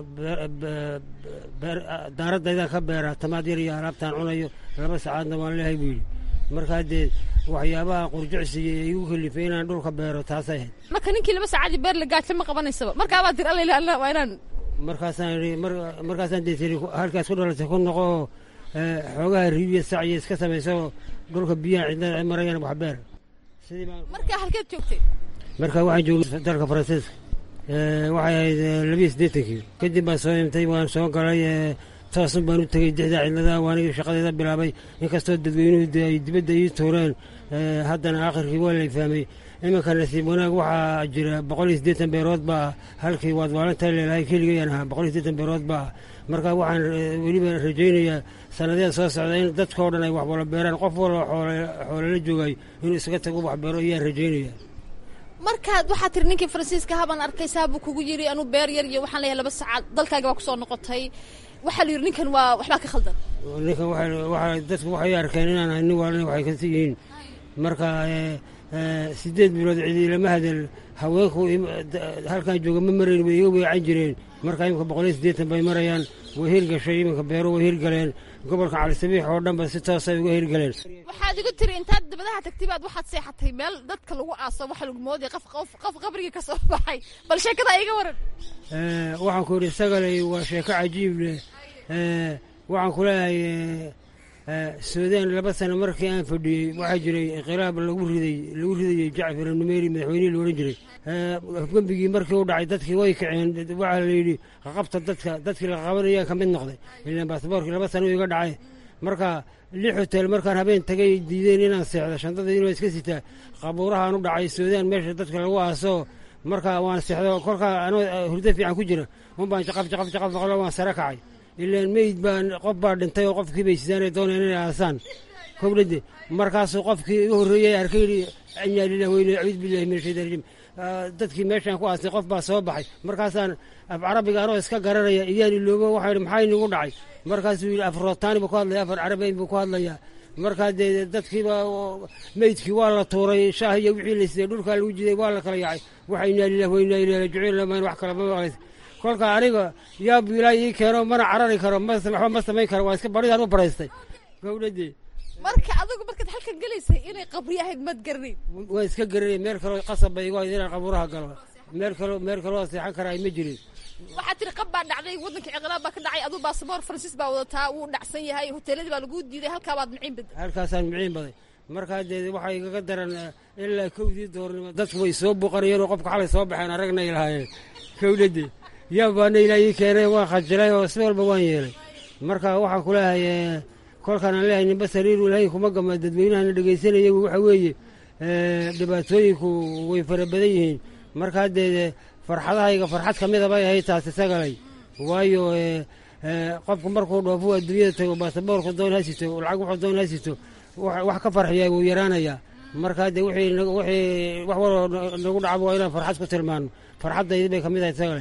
daaradaydaa ka beera tamaad yar iyo alaabtaan cunayo 2 saacaadna waan leehay buu yidhi markaa dee waxyaabaha qurjicsiga ee igu kalifay inaan dhulka beero taasay ahayd marka ninkii 2 saacadii beer la gaajay ma qabanaysaba markaabaa tir alla waa inaan markaasaan dee tiri halkaas ku dhalatay ku noqo xoogaha riibiya sacyo iska samayso dhulka biyaha cidnada marayaan wax beer markaa halkeed joogtay markaa waxaan joogay dalka faransiiska waxay ahayd 82 kadib baan soo imtay waan soo galay toosan baan u tegey dixda cidlada waaniga shaqadeeda bilaabay inkastoo dadweynuhu ay dibadda ii tuureen haddana aakhirkii waa lay fahmay iminka nasiib wanaag waxaa jira 180 beerood baa halkii waad waalantaa leelahay keligayaan ahaa 180 beerood baa marka waxaan weliba rajaynayaa sanadeen soo socda in dadkao dhan ay wax wala beeraan qof wala xoolala joogay inuu isaga tago wax beero ayaan rajaynaya markaad waxaad tiri ninkii faransiiska habaan arkay saabuu kugu yiri anuu beer yar iyo waxaan leeyahay 2 saacaad dalkaaga baa ku soo noqotay waxaa la yiri ninkan waa waxba ka khaldan ninkan waxa dadku waxay arkeen inaan nin waalna waxay ka yihiin marka 8 bilood cidii lama hadal haweenku halkan jooga ma mareen way iga weecan jireen marka imka 180 bay marayaan way hirgashay imka beero way hirgaleen gobolka cali sabiix oo dhanba si toos ah uga hirgaleen waxaad igu tiri intaad dabadaha tagtay baad waxaad seexatay meel dadka lagu aaso waxa lagu mooday qof qabriga ka soo baxay bal sheekada iga waran waxaan ku yiri sagalay waa sheeko cajiib leh waxaan ku leeyahay suudaan 2 sano markii aan fadhiyey waxaa jiray inqilaab lagu ridayay Jacfar Numeeri madaxweynihii la oran jiray gambigii markii uu dhacay dadkii way kaceen waxaa la yidhi qabta dadkii la qabanaya ka mid noqday ilaan baasaboorkii 2 sano iga dhacay marka 6 hotel markaan habeen tagay diideen inaan seexdo shantada inuu iska sitaa qabuurahaan u dhacay suudaan meesha dadka lagu aaso marka waan seexdo kolka anoo hurdo fiican ku jira baan jaqaf maqlo waan sare kacay ilaan meyd baan qof baa dhintay oo qofkii bay sidaan doonayeen inay aasaan kowlade markaasuu qofkii igu horreeyay arkay inaa lillahi wa inaa acuudu billahi min shaytaani rajiim dadkii meeshaan ku aastay qof baa soo baxay markaasaan af carabiga anoo iska garanaya iyaan iloobo waxaa yidhi maxaa inagu dhacay markaasuu yidhi af rootaani buu ku hadlaya afar carabeyn buu ku hadlayaa markaa dee dadkiiba meydkii waa la tuuray shaah iyo wixii la siiyey dhulkaa lagu jiday waa la kala yaacay waxa inaa lilah wa inaa ilayhi raajicuun lamaan wax kale ma maqlaysa kolka aniga yaabu ilaahay ii keeno mana carari karo waxba ma samayn karo waa iska baridaan u baraystay gawdhadii marka adigu markaad halkan gelaysay inay qabri ahayd maad garanayn waa iska garanay meel kaloo qasab bay igu hayd inaan qabuuraha galo meel kaloo seexan karaa ma jirin waxaad tiri qab baa dhacday waddanka ciqlaab baa ka dhacay aduu baasaboor faransiis baa wadataa wuu dhacsan yahay hoteeladii baa lagu diiday halkaa baad miciin baday halkaasaan miciin baday markaa dee waxaa igaga daran ilaa kowdii doornimo dadku way soo buuqanayeen oo qofka xalay soo baxeen aragnay lahaayeen kowdhadii yaa baana ilaa ii keenay waan khajilay oo si walba waan yeelay marka waxaan ku leehay kolkaan aan leehay ninba sariiru ilaahay kuma gama dadweynahana dhegaysanaya waxa weeye dhibaatooyinku way fara badan yihiin markaa dee farxadahayga farxad ka mida bay ahayd taasi sagalay waayo qofku markuu dhoofo adduunyada tago baasaboorku doon ha sito lacag wuxuu doon ha sito wax ka farxiyaa wuu yaraanayaa markaa dee wax waloo nagu dhacba waa inaan farxad ku tilmaano farxaddaydi bay ka mid ahayd sagalay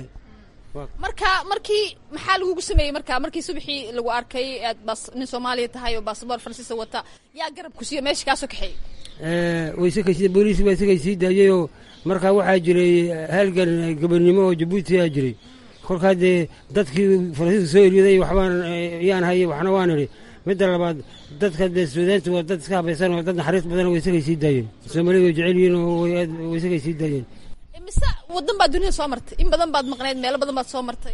markii maxaa lagugu sameeyey markii subaxii lagu arkay aad nin soomaaliya tahay oo baasaboor faransiisa wata yaa garab ku siiyo meesha kaasoo kaxeeyey booliis baa isagay sii daayayoo markaa waxaa jiray halgan gabadhnimo oo jabuuti aa jiray kolkaa dee dadkii faransiiska soo eryaday waxbaan yaan hayay waxna waan idhi midda labaad dadka dee suudaanta waa dad iska habaysan oo dad naxariis badan way isagay sii daayeen soomaalida way jecel yihiin oo way isagay sii daayeen mise waddan baad dunida soo martay in badan baad maqnayd meelo badan baad soo martay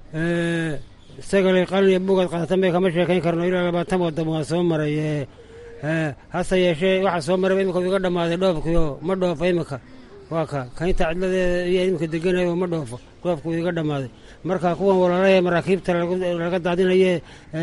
sagalay qalin iyo buugaad qaadatan bay kama sheekayn karno ilaa 20 waddan waan soo maray hase yeeshee waxaa soo maray imika iga dhammaaday dhoofkiio ma dhoofo imika waa kaynta cidladeeda iyo imika deganayo ma dhoofo dhoofku iga dhammaaday marka kuwan walaalaha maraakiibta laga daadinaye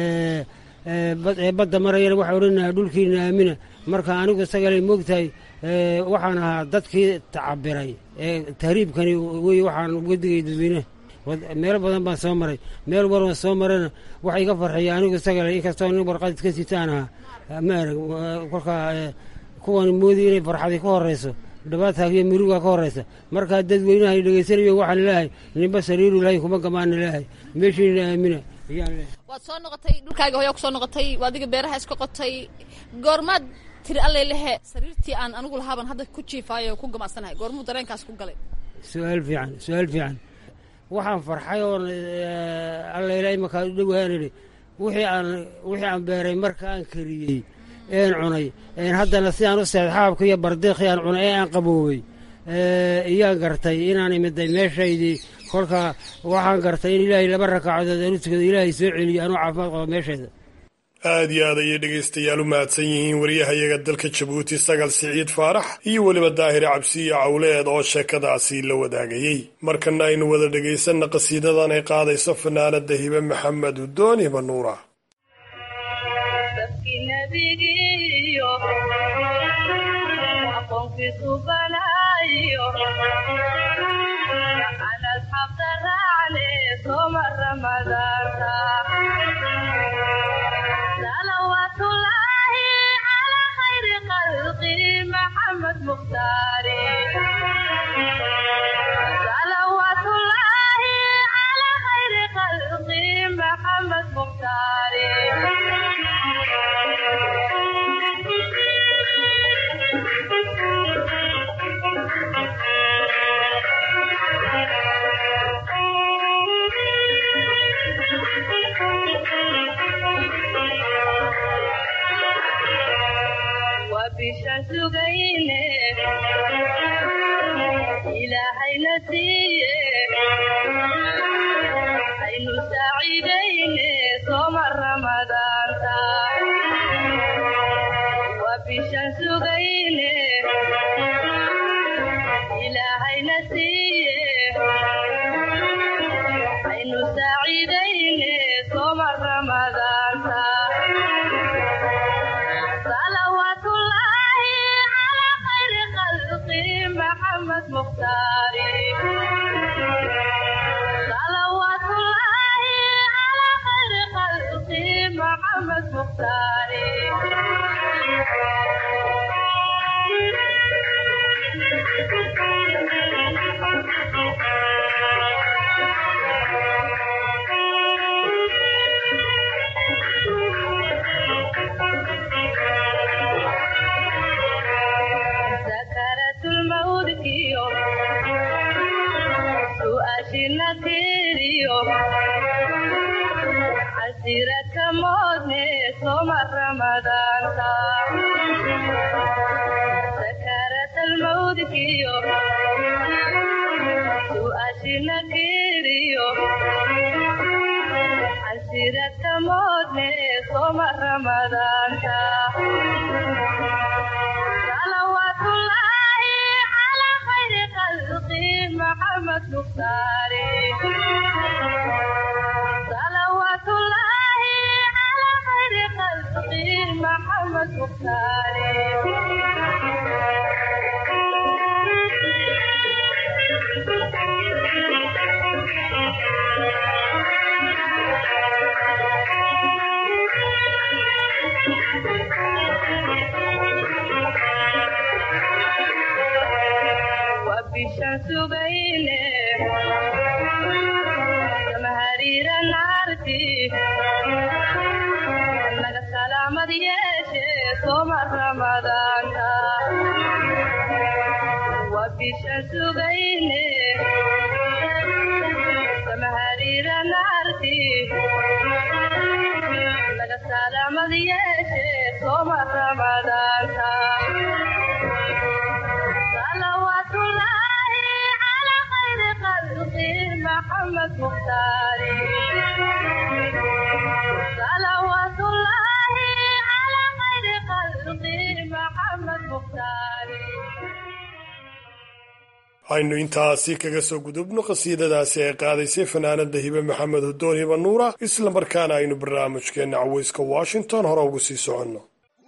badda marayana waxaa odhanaha dhulkiina aamina marka anigu sagalay moogtahay waxaan ahaa dadkii tacabiray tahriibkani wey waxaan uga digay dadweyneha meelo badan baan soo maray meel walban soo marana waxa iga farxiya anigu sagalay inkastoo nin warqad iska sitaan ahaa ma arag kolkaa kuwan moodi inay farxadii ka horeyso dhibaataagiyo murugaa ka horeysa markaa dadweynaha dhegeysanayo waxaan leehay ninba sariiru ilaahay kuma gamaana leehay meeshiina aamina ayaan leehay waad soo noqotay dhulkaaga hooyaa ku soo noqotay adiga beeraha iska qotay goormaad tiri allay lehe sariirtii aan anigu lahaaban hadda ku jiifaayo ku gamacsanahay goormuu dareenkaas ku galay su-aal fiican waxaan farxay oon allayla imankaa dhowaan idhi wixii aan beeray marka aan kariyey een cunay haddana si aan u seed xaabka iyo bardiiqii aan cunay aan qaboobay iyaan gartay inaan imiday meeshaydii kolka waxaan gartay in ilaahay 2 rakaacadood aan u tukado ilaahay soo celiyo anuu caafimaad qabo meeshayda aad iyo aad ayay dhegaystayaal u mahadsan yihiin wariyahayaga dalka jabuuti sagal siciid faarax iyo weliba daahire cabsiyo cawleed oo sheekadaasi la wadaagayey markana aynu wada dhegaysanna qasiidadan ay qaadayso fanaanada hibe maxamed udoon hiba nuura محمد مختاري صلوات الله على خير خلقي محمد مختاري وبشمس قيله إلهي نسيه عين سعيدين صوم رمضان وبشمس قيله إلهي نسيه عين سعيدين صوم رمضان محمد مختاري صلوات الله على خير خلقي محمد مختاري moodne soma ramadaanka sakarat almawd kiyo su'aashina kiriyo xasirata moodne soma ramadaanka salawaatullaahi calaa khayri khalqi maxamed mukhtaari salawaatullaahi calaa khayri khalqi maxamed mukhtaari bishaan sugayne sama hariira naarti naga salaamad yeeshe soma ramadaanka waa bishaan sugayne sama hariira naarti naga salaamad yeeshe soma ramadaanka محمد مختاري صلوات الله على خير خلقه محمد مختاري aynu intaasi kaga soo gudubno qasiidadaasi ay qaadaysay fanaanada hibe maxamed hudoon hiba nuura isla markaana aynu barnaamijkeenna caweyska washington hore ugu sii soconno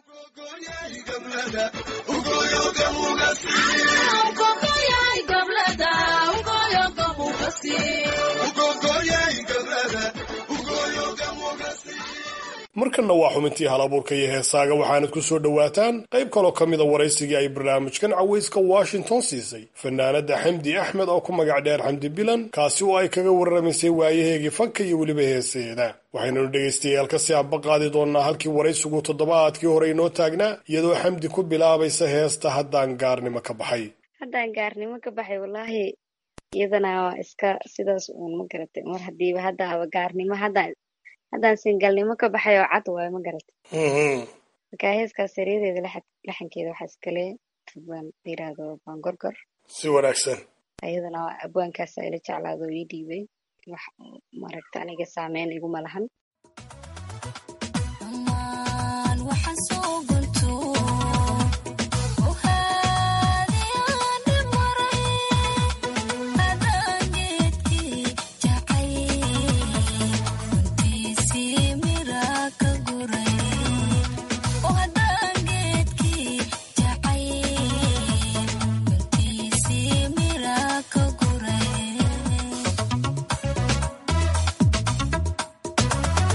markanna waa xubintii hal abuurka iyo heesaaga waxaanad ku soo dhowaataan qayb kaloo ka mida waraysigii ay barnaamijkan caweyska washington siisay fanaanada xamdi axmed oo ku magac dheer xamdi bilan kaasi oo ay kaga warramaysay waayaheegii fanka iyo weliba heeseeda waxaynanu dhegaystayaal ka sii abaqaadi doonnaa halkii waraysigu toddobaadkii hore inoo taagnaa iyadoo xamdi ku bilaabaysa heesta haddaan gaarnimo ka baxay haddaan gaarnimo ka baxay wallaahi iyadana waa iska sidaas uun ma garatay mar hadiiba haddaaba gaarnimo haddaan singalnimo ka baxay oo cad waayo ma garatay marka heeskaas sariyadeeda laxankeeda waxaa iskale abwaan la yiraahdo baangorgor si wanaagsan iyadana abwaankaasa ila jeclaado ii dhiibay wax maaragta aniga saameyn iguma lahan Go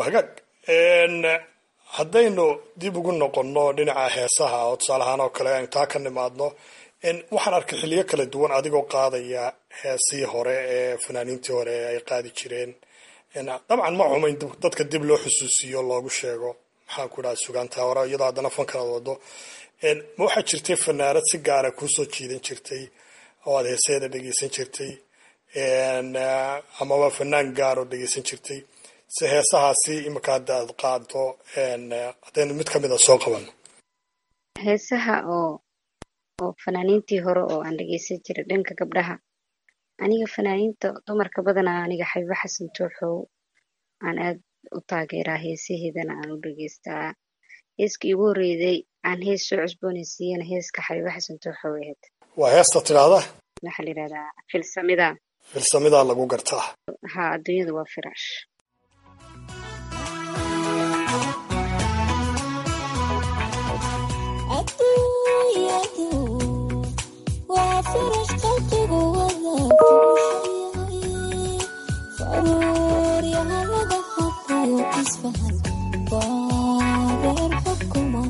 hagaag haddaynu dib ugu noqonno dhinaca heesaha oo tusaale ahaan oo kale intaa ka nimaadno waxaan arkay xiliyo kala duwan adigoo qaadaya heesii hore ee fanaaniintii hore ay qaadi jireen dabcan ma xumayn dadka dib loo xusuusiyo loogu sheego maxaan ku dhaha sugaantaa hore iyadoo haddana fankanaad wado ma waxaa jirtay fanaanad si gaara kuusoo jiidan jirtay oo aad heeseeda dhegeysan jirtay amaba fanaan gaar oo dhegeysan jirtay si heesahaasi imika hadda aad qaado haddaynu mid kamid a soo qabano heesaha oo fanaaniintii hore oo aan dhegeysan jiray dhanka gabdhaha aniga fanaaniinta dumarka badanaa aniga xabiibo xasan tooxow aan aad u taageeraa heesaheedana aan u dhegeystaa heeskii igu horreeyay aan hees soo cusboonaysiiyana heeska xabiibo xasan tooxow ahayd waa heesta tidhaahda waxaa la yidhahdaa filsamida filsamidaa lagu gartaa ha adduunyadu waa firaash وفرش قلبي ولا فأرور يا هذا حتى يسفهن بابر حكمه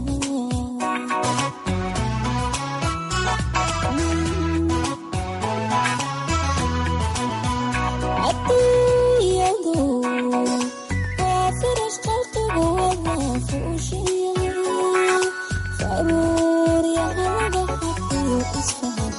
عطيته وفرش قلبي ولا فوشي فأرور يا هذا حتى يسفهن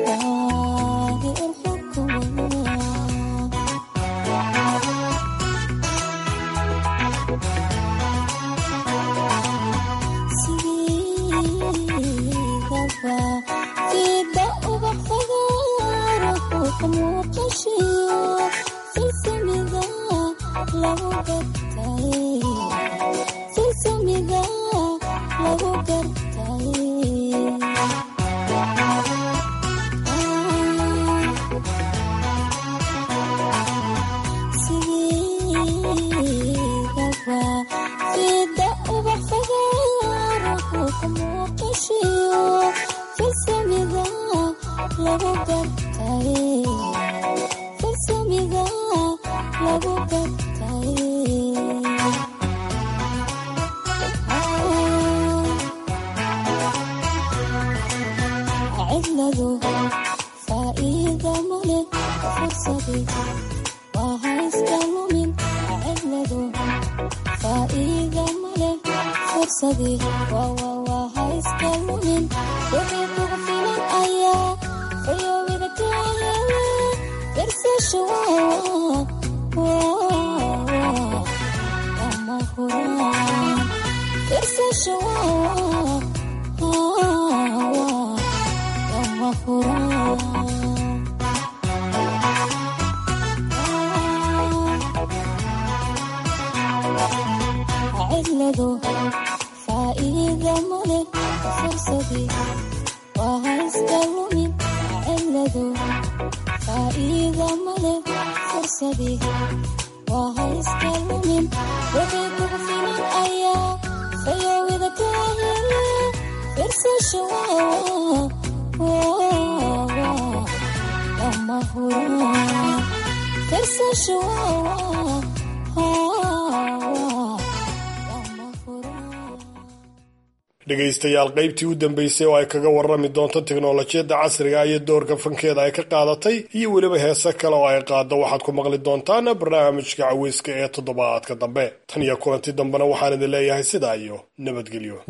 dhegaystayaal qaybtii u dambeysay oo ay kaga warrami doonto tiknolojiyadda casriga iyo doorka fankeeda ay ka qaadatay iyo weliba heese kale oo ay qaaddo waxaad ku maqli doontaan barnaamijka caweyska ee toddobaadka dambe tan iyo kulanti dambena waxaan idin leeyahay sidaa iyo nabadgelyo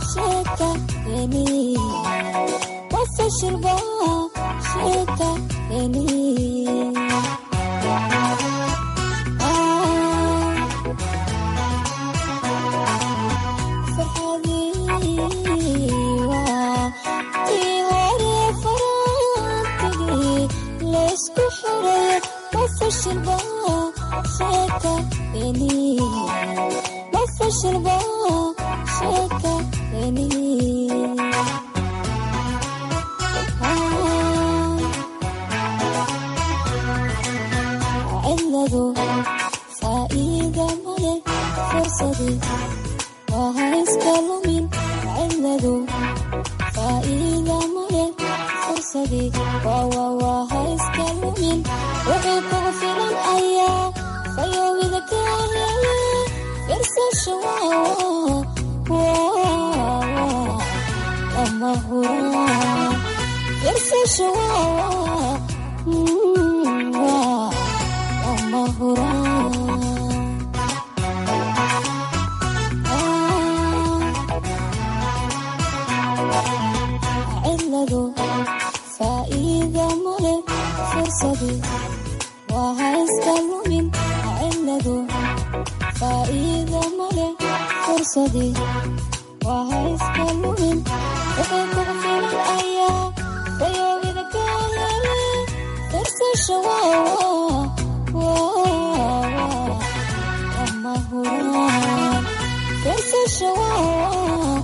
شكاني وفشل بقى شكاني وفشل بقى شكاني وفشل بقى شكاني علده فائدة مالي فرصتي وهيسكالوا من علده فائدة مالي فرصتي وهيسكالوا من وحيكوا في الأيام فيوم إذا كان يرسى الشواء لما هو يرسى الشواء لما هو علده فائدة مالك فرصتي وهيسكالوا من علده فائدة مالك فرصتي وهيسكالوا من وحيكوا في الأيام فيوم إذا كان ترسى الشواء لما هو ترسى الشواء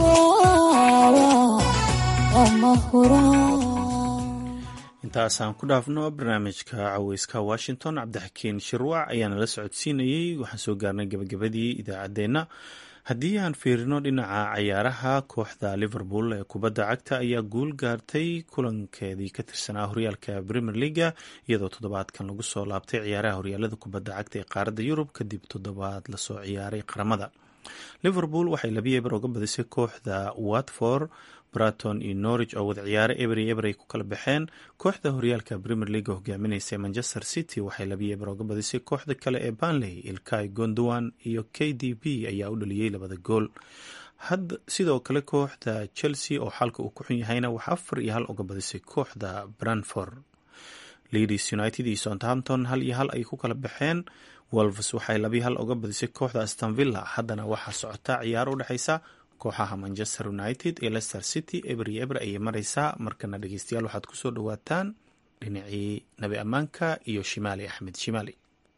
لما هو intaasaan ku dhaafno barnaamijka caweyska washington cabdixakiin shirwac ayaana la socodsiinayey waxaan soo gaarnay gabagabadii idaacaddeenna haddii aan fiirino dhinaca cayaaraha kooxda liverpool ee kubadda cagta ayaa guul gaartay kulankeedii ka tirsanaa horyaalka premier leaga iyadoo toddobaadkan lagu soo laabtay ciyaaraha horyaalada kubadda cagta ee qaaradda yurub kadib toddobaad lasoo ciyaaray qaramada liverpool waxay 2-0 uga badisay kooxda watford braton iyo norwich oo wada ciyaare eber ay ku kala baxeen kooxda horyaalka premier league hogaaminaysa manchester city waxay 2-0 uga badisay kooxda kale ee Burnley Ilkay Gundogan iyo KDB ayaa u dhaliyay labada gool sidoo kale kooxda Chelsea oo xalka uu ku xun yahayna waxa 4-1 uga badisay kooxda Brentford Leeds United iyo Southampton 1-1 ay ku kala baxeen Wolves waxay 2-1 uga badisay kooxda Aston Villa haddana waxa socota ciyaar u dhaxaysa kooxaha Manchester United iyo Leicester City eber ayay maraysaa markana dhageystayaal waxaad ku soo dhawaataan dhinacii nabi ammaanka iyo Shimaali Axmed Shimaali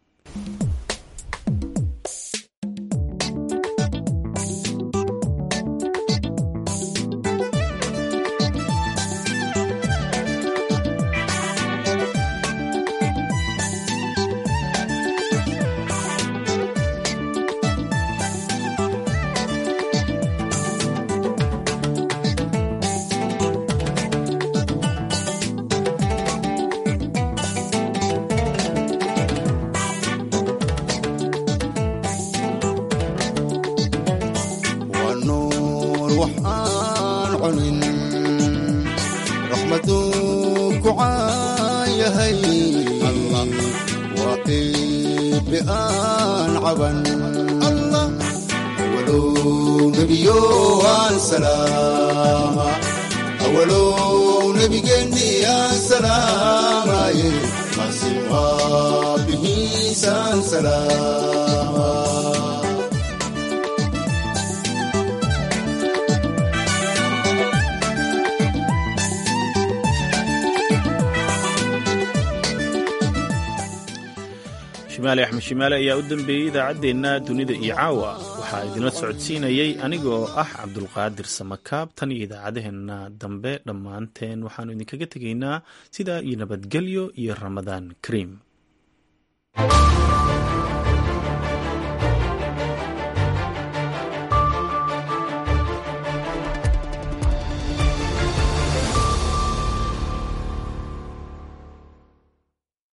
shimaali axmed shimaale ayaa u dambeeyey idaacaddeenna dunida iyo caawa waxaa idinla socodsiinayey anigoo ah cabdulqaadir samakaab tan iyo idaacadaheenna dambe dhammaanteen waxaanu idinkaga tegaynaa sidaa iyo nabadgelyo iyo ramadaan kariim